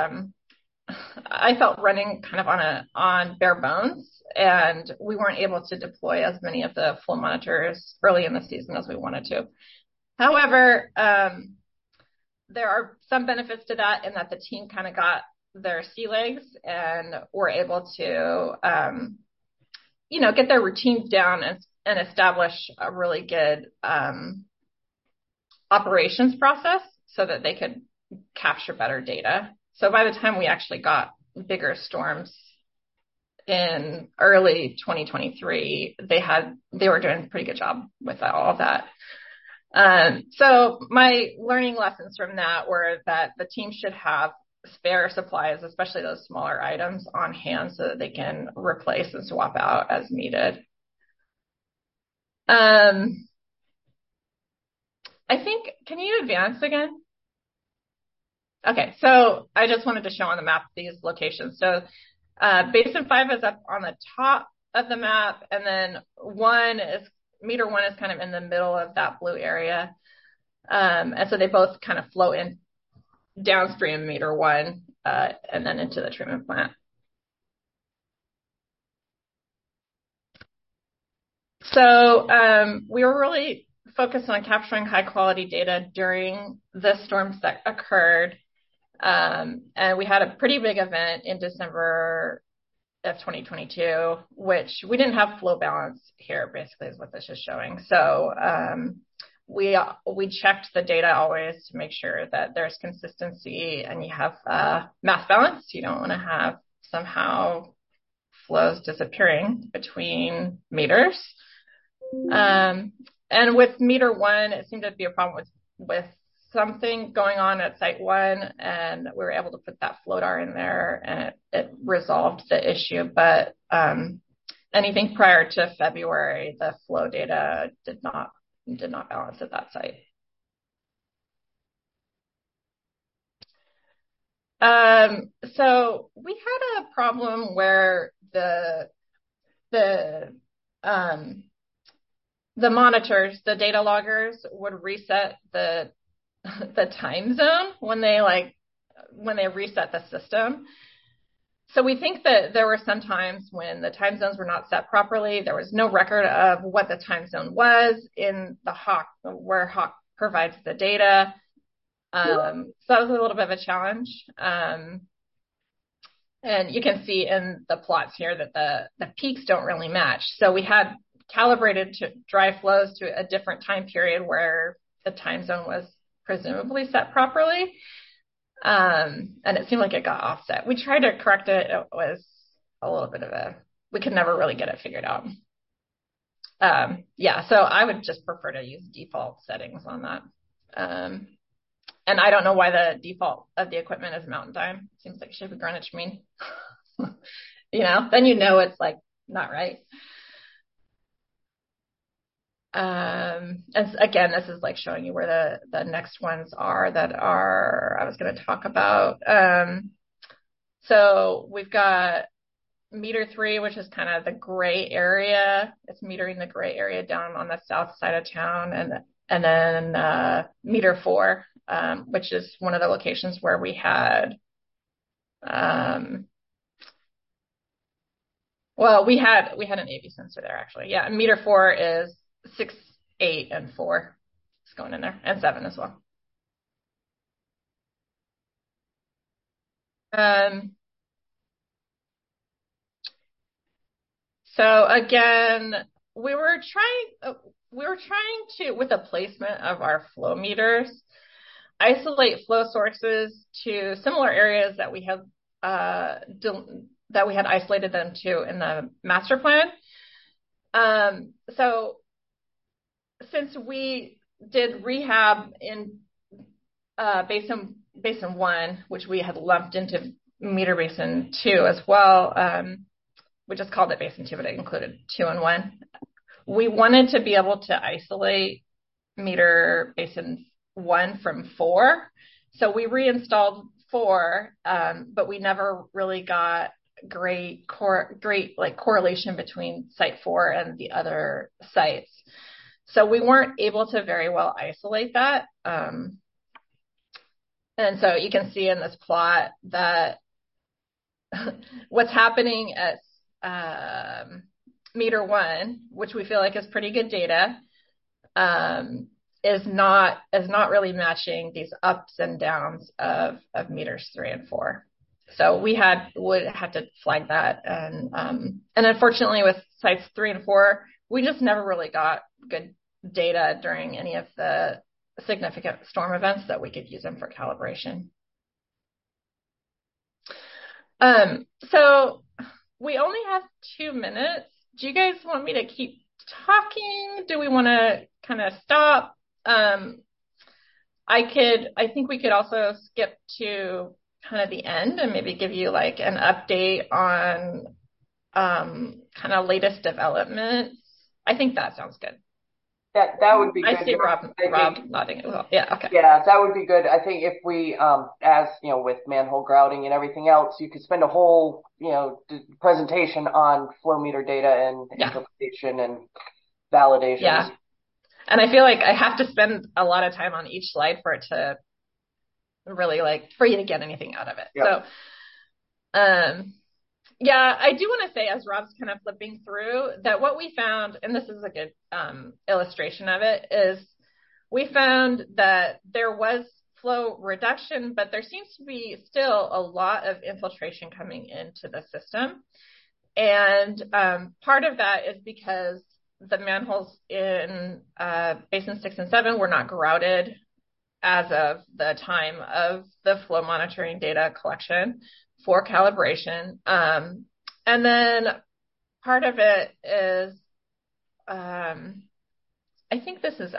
I felt running kind of on bare bones, and we weren't able to deploy as many of the flow monitors early in the season as we wanted to. However, there are some benefits to that in that the team kind of got their sea legs and were able to, get their routines down and establish a really good operations process so that they could capture better data. So by the time we actually got bigger storms in early 2023, they were doing a pretty good job with all of that. So my learning lessons from that were that the team should have spare supplies, especially those smaller items, on hand so that they can replace and swap out as needed. I think, can you advance again? Okay, so I just wanted to show on the map these locations. So Basin 5 is up on the top of the map, and then meter 1 is kind of in the middle of that blue area. And so they both kind of flow in downstream meter 1 and then into the treatment plant. So we were really focused on capturing high quality data during the storms that occurred. And we had a pretty big event in December of 2022, which we didn't have flow balance here, basically is what this is showing. So we checked the data always to make sure that there's consistency and you have mass balance. You don't want to have somehow flows disappearing between meters. And with meter 1, it seemed to be a problem with something going on at site 1, and we were able to put that floatar in there, and it resolved the issue. But anything prior to February, the flow data did not balance at that site. So we had a problem where the monitors, the data loggers, would reset the time zone when they reset the system. So we think that there were some times when the time zones were not set properly. There was no record of what the time zone was in the HAWK, where HAWK provides the data. So that was a little bit of a challenge. And you can see in the plots here that the peaks don't really match. So we had calibrated to dry flows to a different time period where the time zone was presumably set properly. And it seemed like it got offset. We tried to correct it. It was a little bit we could never really get it figured out. So I would just prefer to use default settings on that. And I don't know why the default of the equipment is Mountain Time. Seems like it should be Greenwich Mean. Then it's like not right. And again, this is like showing you where the next ones are that I was going to talk about. So we've got meter 3, which is kind of the gray area. It's metering the gray area down on the south side of town. And then meter 4, which is one of the locations where we had, we had an AV sensor there actually. Yeah, meter 4 is 6, 8, and 4 is going in there, and 7 as well. So again, we were trying to, with the placement of our flow meters, isolate flow sources to similar areas that we had isolated them to in the master plan. So since we did rehab in basin 1, which we had lumped into meter basin 2 as well, we just called it basin 2, but it included 2 and 1. We wanted to be able to isolate meter basin 1 from 4. So we reinstalled 4, but we never really got great correlation between site 4 and the other sites. So we weren't able to very well isolate that. And so you can see in this plot that what's happening at meter 1, which we feel like is pretty good data, is not really matching these ups and downs of meters 3 and 4. So we would have to flag that, and unfortunately with sites 3 and 4, we just never really got good data during any of the significant storm events that we could use them for calibration. So we only have 2 minutes. Do you guys want me to keep talking? Do we want to kind of stop? I think we could also skip to kind of the end and maybe give you like an update on kind of latest developments. I think that sounds good. That would be good. I see Rob nodding as well. Yeah, okay. Yeah, that would be good. I think if we, as you know, with manhole grouting and everything else, you could spend a whole, presentation on flow meter data and interpretation and validation. Yeah. And I feel like I have to spend a lot of time on each slide for it to really for you to get anything out of it. Yeah. So, yeah, I do want to say, as Rob's kind of flipping through, that what we found, and this is a good illustration of it, is we found that there was flow reduction, but there seems to be still a lot of infiltration coming into the system. And part of that is because the manholes in Basin 6 and 7 were not grouted as of the time of the flow monitoring data collection for calibration. And then part of it is, I think this is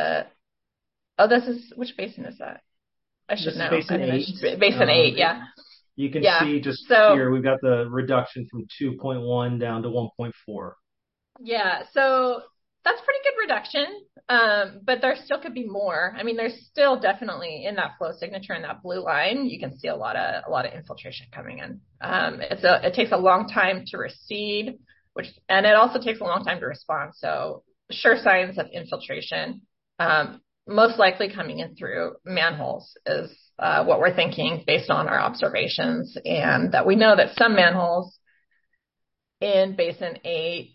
which basin is that? I should know. Basin 8. Basin 8, yeah. You can see here, we've got the reduction from 2.1 down to 1.4. Yeah, so that's pretty good reduction, but there still could be more. I mean, there's still definitely in that flow signature in that blue line, you can see a lot of infiltration coming in. It takes a long time to recede, and it also takes a long time to respond. So sure signs of infiltration, most likely coming in through manholes is what we're thinking based on our observations, and that we know that some manholes in Basin 8,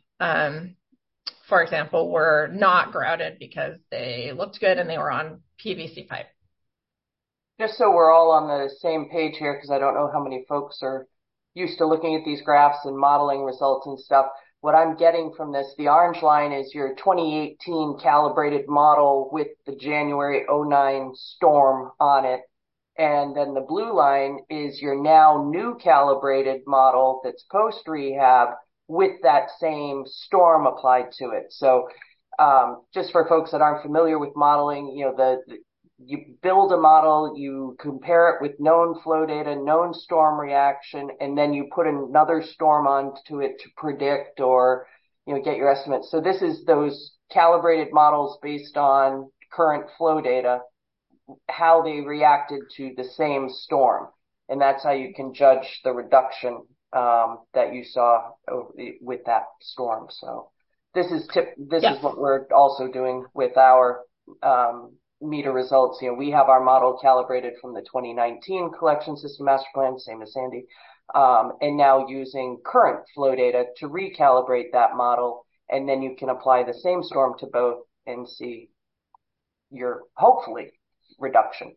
for example, were not grouted because they looked good and they were on PVC pipe. Just so we're all on the same page here, because I don't know how many folks are used to looking at these graphs and modeling results and stuff. What I'm getting from this, the orange line is your 2018 calibrated model with the January 09 storm on it. And then the blue line is your now new calibrated model that's post-rehab with that same storm applied to it. So just for folks that aren't familiar with modeling, you build a model, you compare it with known flow data, known storm reaction, and then you put another storm onto it to predict or get your estimates. So this is those calibrated models based on current flow data, how they reacted to the same storm. And that's how you can judge the reduction that you saw with that storm. So this is what we're also doing with our meter results. We have our model calibrated from the 2019 collection system master plan, same as Sandy, and now using current flow data to recalibrate that model, and then you can apply the same storm to both and see your hopefully reduction.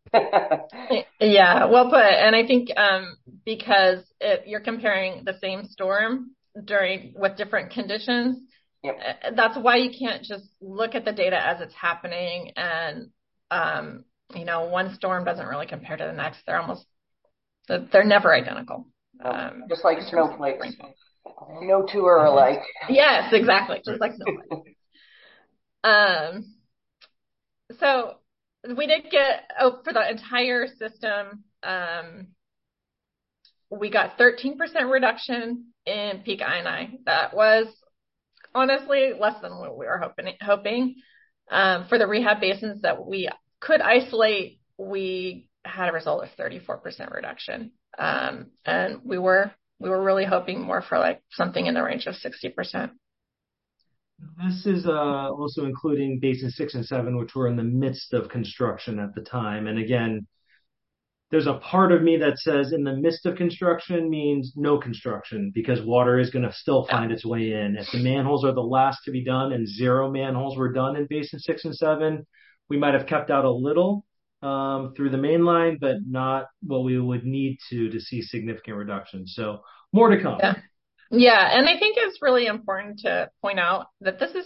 Yeah, well put. And I think because you're comparing the same storm with different conditions, that's why you can't just look at the data as it's happening. And one storm doesn't really compare to the next. They're never identical. Just like snowflakes. No two are alike. Yes, exactly. Just like snowflakes. So we did get, for the entire system, we got 13% reduction in peak INI. That was honestly less than what we were hoping. For the rehab basins that we could isolate, we had a result of 34% reduction. And we were really hoping more for something in the range of 60%. This is also including Basin 6 and 7, which were in the midst of construction at the time. And again, There's a part of me that says in the midst of construction means no construction, because water is going to still find its way in. If the manholes are the last to be done and 0 manholes were done in Basin 6 and 7, we might have kept out a little through the main line, but not what we would need to see significant reduction. So more to come. Yeah. And I think it's really important to point out that this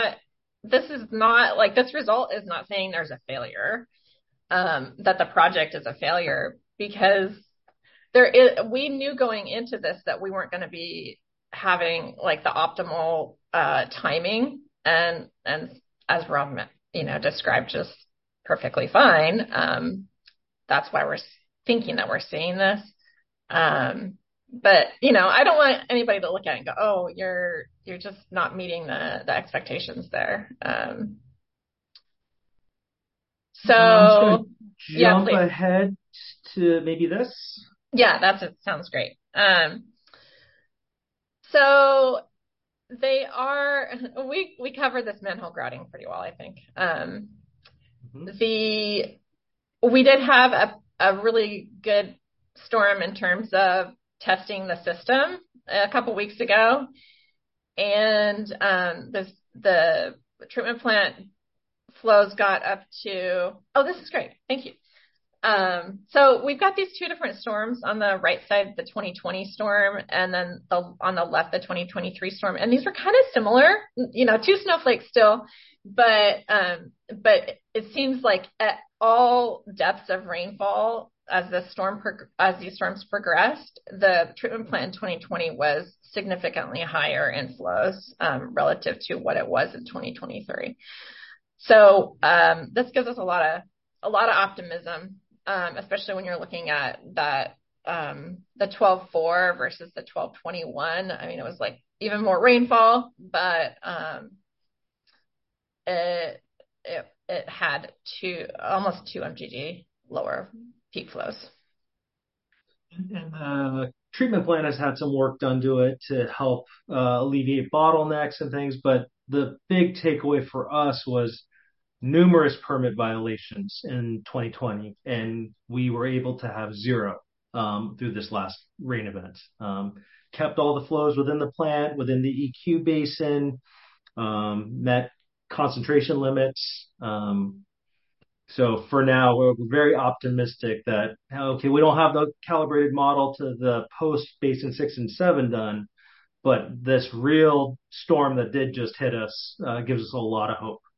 result is not saying there's a failure, that the project is a failure, because we knew going into this that we weren't going to be having like the optimal timing, and as Rob described just perfectly fine. That's why we're thinking that we're seeing this. But I don't want anybody to look at it and go, oh, you're just not meeting the expectations there. So jump ahead to maybe this. Yeah, sounds great. So they are, we covered this manhole grouting pretty well, I think. We did have a really good storm in terms of testing the system a couple weeks ago, and the treatment plant flows got up to, this is great, thank you. So we've got these 2 different storms on the right side, the 2020 storm, and then on the left, the 2023 storm. And these were kind of similar, 2 snowflakes still, but it seems like at all depths of rainfall, as these storms progressed, the treatment plant in 2020 was significantly higher in flows relative to what it was in 2023. So this gives us a lot of optimism, especially when you're looking at that the 12.4 versus the 12.21. I mean, it was like even more rainfall, but it had almost 2 mgg lower peak flows. And the treatment plant has had some work done to it to help alleviate bottlenecks and things, but the big takeaway for us was numerous permit violations in 2020, and we were able to have 0 through this last rain event. Kept all the flows within the plant, within the EQ basin, met concentration limits. So for now, we're very optimistic that, okay, we don't have the calibrated model to the post Basin 6 and 7 done, but this real storm that did just hit us gives us a lot of hope.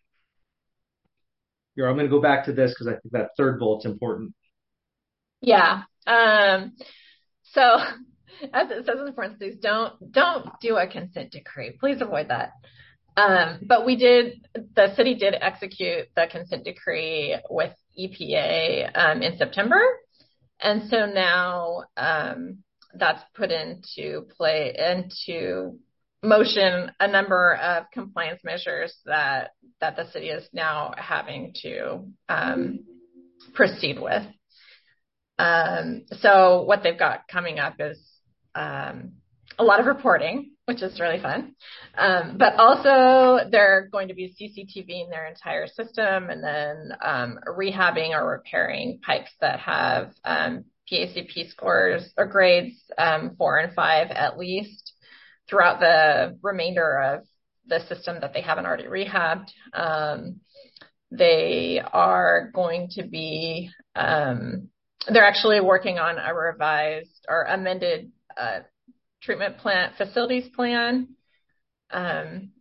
Here, I'm going to go back to this because I think that third bullet's important. Yeah. So as it says in the parentheses, don't do a consent decree. Please avoid that. But the city did execute the consent decree with EPA in September. And so now that's put into motion a number of compliance measures that the city is now having to proceed with. So what they've got coming up is a lot of reporting, which is really fun. But also they're going to be CCTVing their entire system, and then rehabbing or repairing pipes that have PACP scores or grades 4 and 5 at least throughout the remainder of the system that they haven't already rehabbed. They are going to be, they're actually working on a revised or amended treatment plant facilities plan. And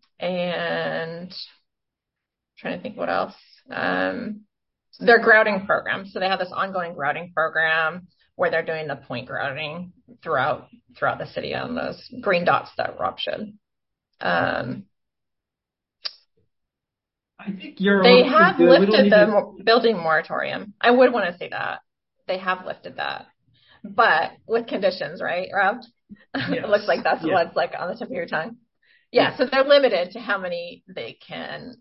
trying to think what else. Their grouting program. So they have this ongoing grouting program where they're doing the point grouting throughout the city on those green dots that Rob showed. I think they have lifted the building moratorium. I would want to say that they have lifted that, but with conditions, right, Rob? Yes. It looks like that's what's like on the tip of your tongue. Yeah. So they're limited to how many they can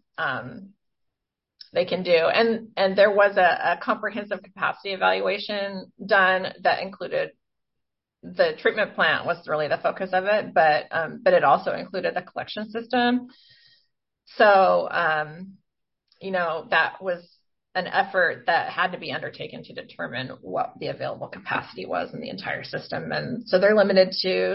do. And there was a comprehensive capacity evaluation done that included the treatment plant was really the focus of it, but it also included the collection system. So, that was an effort that had to be undertaken to determine what the available capacity was in the entire system. And so they're limited to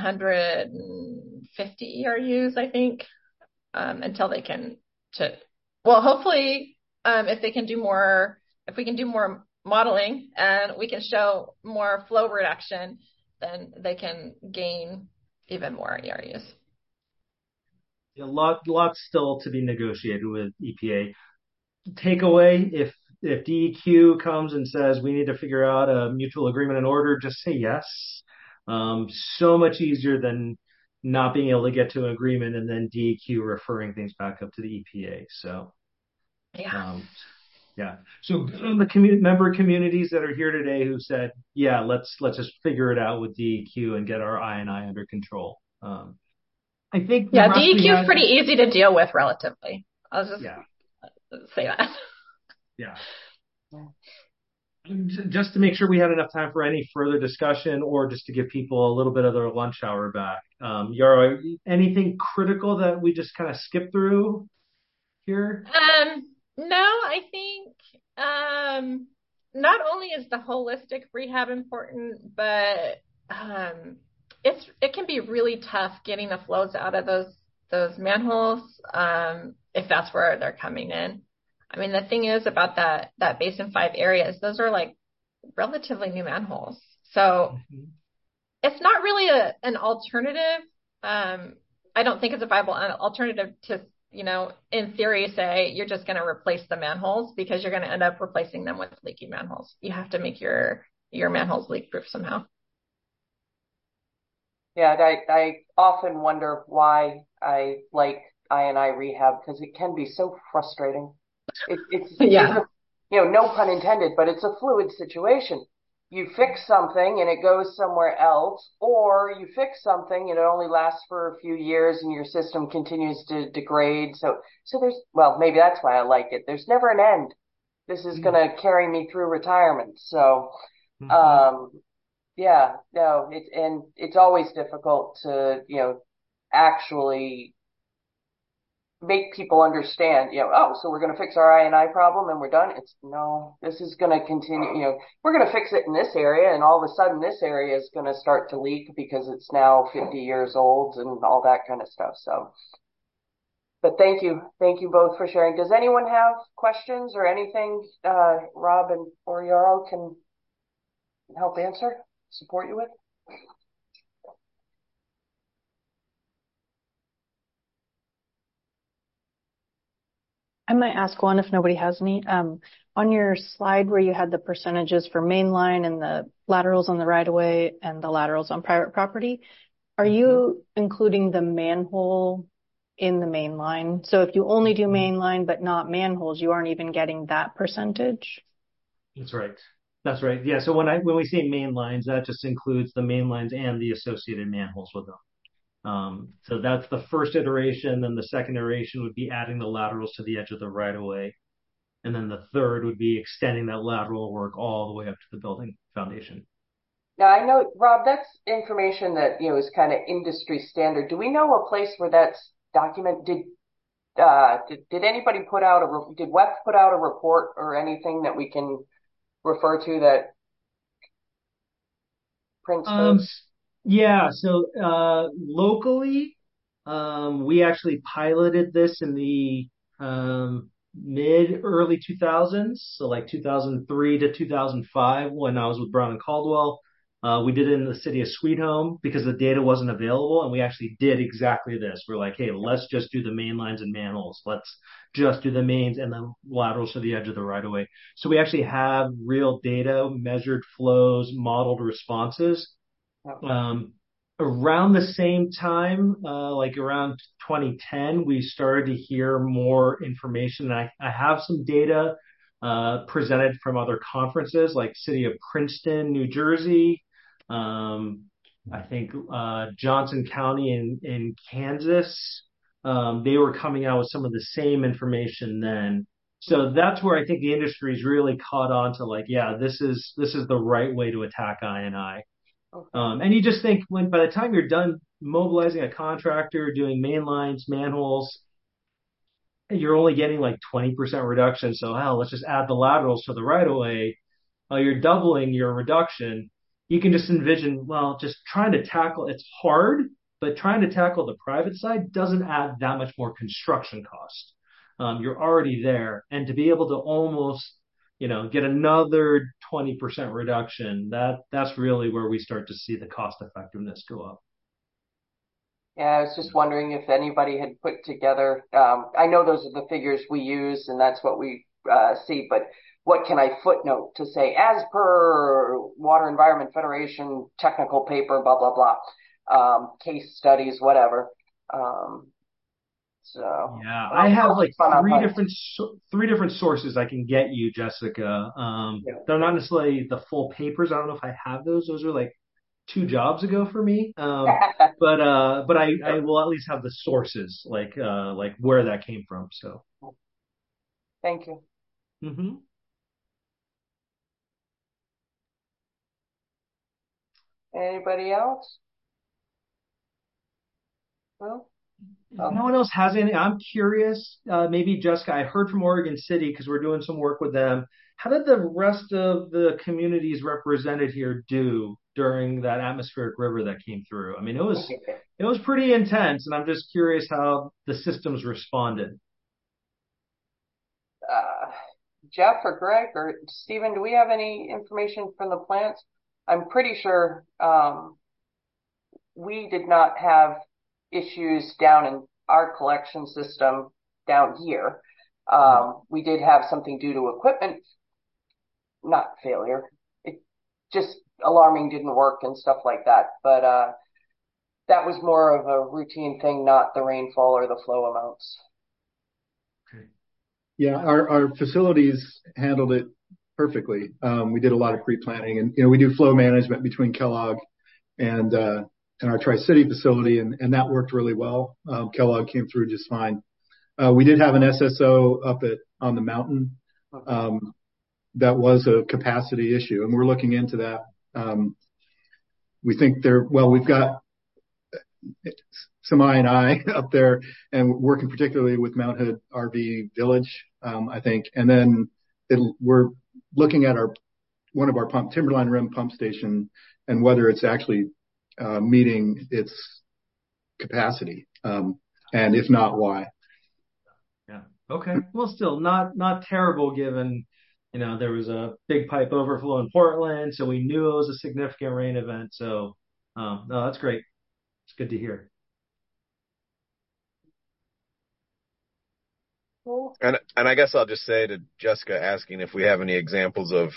750 ERUs, I think, until they can hopefully, if we can do more modeling and we can show more flow reduction, then they can gain even more ERUs. A lot still to be negotiated with EPA. Takeaway, if DEQ comes and says we need to figure out a mutual agreement and order, just say yes. So much easier than not being able to get to an agreement and then DEQ referring things back up to the EPA. So, yeah. So the member communities that are here today who said, yeah, let's just figure it out with DEQ and get our I&I under control. I think DEQ is pretty easy to deal with relatively. I'll just say that. Yeah. Just to make sure we had enough time for any further discussion or just to give people a little bit of their lunch hour back. Yarrow, anything critical that we just kind of skipped through here? No, I think not only is the holistic rehab important, but it can be really tough getting the flows out of those manholes if that's where they're coming in. I mean, the thing is about that Basin 5 areas, those are like relatively new manholes. So it's not really an alternative. I don't think it's a viable alternative to, in theory, say you're just going to replace the manholes, because you're going to end up replacing them with leaky manholes. You have to make your manholes leak proof somehow. Yeah, I often wonder why I like I&I rehab, because it can be so frustrating. It's no pun intended, but it's a fluid situation. You fix something and it goes somewhere else, or you fix something and it only lasts for a few years and your system continues to degrade. So maybe that's why I like it. There's never an end. This is going to carry me through retirement. So, it's always difficult to, actually make people understand, so we're going to fix our I&I problem and we're done. This is going to continue, we're going to fix it in this area, and all of a sudden this area is going to start to leak because it's now 50 years old and all that kind of stuff. So, but thank you both for sharing. Does anyone have questions or anything Rob or Yarrow can help answer, support you with? I might ask one if nobody has any. On your slide where you had the percentages for mainline and the laterals on the right of way and the laterals on private property, are you including the manhole in the main line? So if you only do mainline but not manholes, you aren't even getting that percentage? That's right. Yeah. So when we say main lines, that just includes the main lines and the associated manholes with them. So that's the first iteration. Then the second iteration would be adding the laterals to the edge of the right of way. And then the third would be extending that lateral work all the way up to the building foundation. Now, I know, Rob, that's information that, is kind of industry standard. Do we know a place where that's documented? Did anybody did WEF put out a report or anything that we can refer to that prints those? Yeah, so locally, we actually piloted this in the early 2000s, so like 2003 to 2005 when I was with Brown and Caldwell. We did it in the city of Sweet Home because the data wasn't available, and we actually did exactly this. We're like, hey, let's just do the main lines and manholes. Let's just do the mains and the laterals to the edge of the right of way. So we actually have real data, measured flows, modeled responses. Around the same time, like around 2010, we started to hear more information. I have some data presented from other conferences like City of Princeton, New Jersey. I think Johnson County in Kansas. They were coming out with some of the same information then. So that's where I think the industry's really caught on to like, yeah, this is the right way to attack I&I. Okay. And you just think by the time you're done mobilizing a contractor, doing main lines, manholes, you're only getting like 20% reduction. So hell, let's just add the laterals to the right of way. You're doubling your reduction. You can just envision, well, just trying to tackle, it's hard, but trying to tackle the private side doesn't add that much more construction cost. You're already there. And to be able to almost, get another 20% reduction, that's really where we start to see the cost effectiveness go up. Yeah, I was just wondering if anybody had put together, I know those are the figures we use and that's what we see, but what can I footnote to say, as per Water Environment Federation technical paper, blah, blah, blah, case studies, whatever. So yeah, I have like three different sources I can get you, Jessica. They're not necessarily the full papers. I don't know if I have those. Those are like 2 jobs ago for me. But I will at least have the sources, like where that came from. So thank you. Mm-hmm. Anybody else? No? If no one else has any, I'm curious. Maybe Jessica, I heard from Oregon City because we're doing some work with them. How did the rest of the communities represented here do during that atmospheric river that came through? I mean, it was pretty intense, and I'm just curious how the systems responded. Jeff or Greg or Stephen, do we have any information from the plants? I'm pretty sure we did not have issues down in our collection system down here. We did have something due to equipment, not failure. It just alarming didn't work and stuff like that. But that was more of a routine thing, not the rainfall or the flow amounts. Okay. Yeah, our facilities handled it perfectly. We did a lot of pre-planning, and we do flow management between Kellogg and our Tri-City facility, and that worked really well. Kellogg came through just fine. We did have an SSO up on the mountain. That was a capacity issue, and we're looking into that. We think we've got some I&I up there and working particularly with Mount Hood RV Village, I think. And then we're looking at one of our Timberline Rim pump station and whether it's actually meeting its capacity. And if not, why? Yeah. Okay. Well, still not terrible given, there was a big pipe overflow in Portland, so we knew it was a significant rain event. So, no, that's great. It's good to hear. And I guess I'll just say to Jessica asking if we have any examples of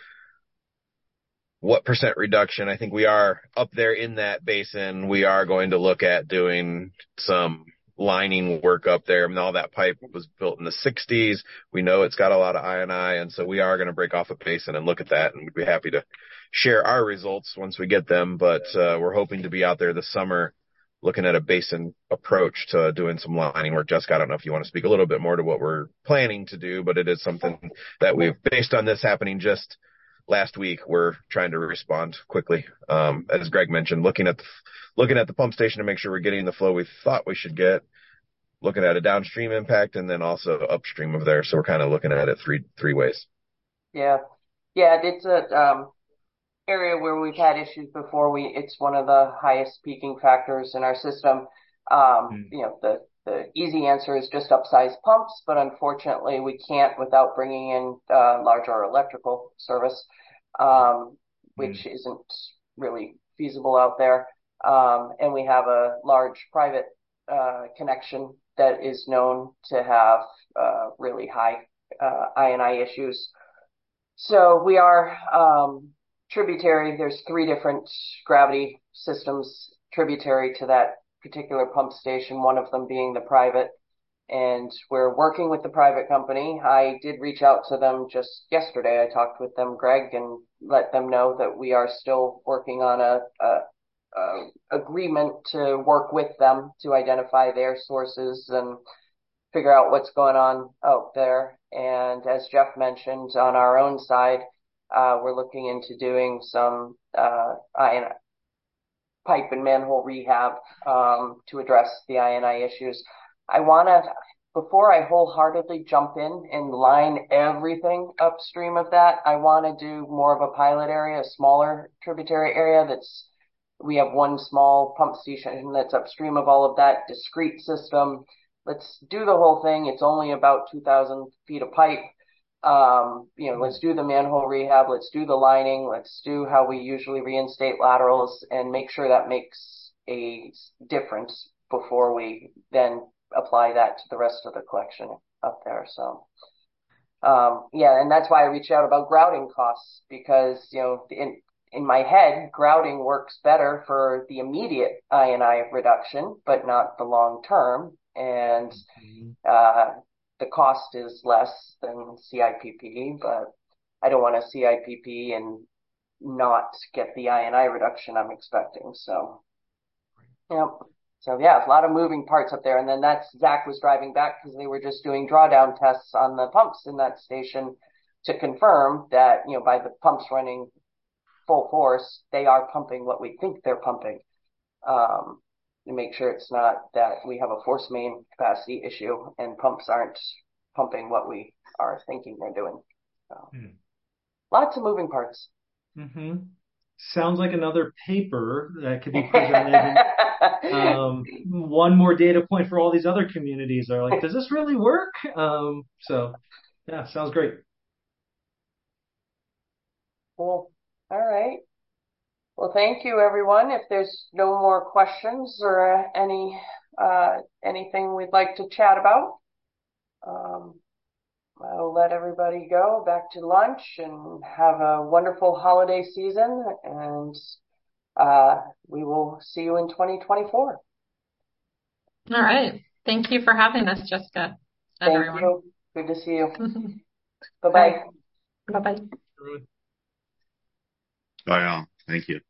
what % reduction. I think we are up there in that basin. We are going to look at doing some lining work up there. I mean, all that pipe was built in the 60s. We know it's got a lot of I&I, and so we are going to break off a basin and look at that, and we'd be happy to share our results once we get them. But we're hoping to be out there this summer looking at a basin approach to doing some lining work. Jessica, I don't know if you want to speak a little bit more to what we're planning to do, but it is something that based on this happening just last week, we're trying to respond quickly. As Greg mentioned, looking at the pump station to make sure we're getting the flow we thought we should get, looking at a downstream impact, and then also upstream of there. So we're kind of looking at it three ways. Yeah. It's a area where we've had issues before. It's one of the highest peaking factors in our system. The easy answer is just upsize pumps, but unfortunately we can't without bringing in larger electrical service, which isn't really feasible out there. And we have a large private connection that is known to have really high I&I issues. So we are tributary. There's 3 different gravity systems tributary to that particular pump station, one of them being the private. And we're working with the private company. I did reach out to them just yesterday. I talked with them, Greg, and let them know that we are still working on a agreement to work with them to identify their sources and figure out what's going on out there. And as Jeff mentioned, on our own side, we're looking into doing some pipe and manhole rehab to address the I&I issues. I want to before I wholeheartedly jump in and line everything upstream of that, I want to do more of a pilot area, a smaller tributary area we have one small pump station that's upstream of all of that discrete system. Let's do the whole thing. It's only about 2,000 feet of pipe. Let's do the manhole rehab. Let's do the lining. Let's do how we usually reinstate laterals and make sure that makes a difference before we then apply that to the rest of the collection up there. So, and that's why I reached out about grouting costs, because, in my head, grouting works better for the immediate I&I reduction, but not the long term. And, the cost is less than CIPP, but I don't want to CIPP and not get the I&I reduction I'm expecting. So, So a lot of moving parts up there. And then Zach was driving back because they were just doing drawdown tests on the pumps in that station to confirm that, by the pumps running full force, they are pumping what we think they're pumping. To make sure it's not that we have a force main capacity issue and pumps aren't pumping what we are thinking they're doing. So, Lots of moving parts. Mm-hmm. Sounds like another paper that could be presented. One more data point for all these other communities are like, does this really work? Sounds great. Cool. All right. Well, thank you, everyone. If there's no more questions or anything we'd like to chat about, I'll let everybody go back to lunch and have a wonderful holiday season, and we will see you in 2024. All right. Thank you for having us, Jessica. Thank you. Good to see you. Bye-bye. Bye-bye. Bye all. Thank you.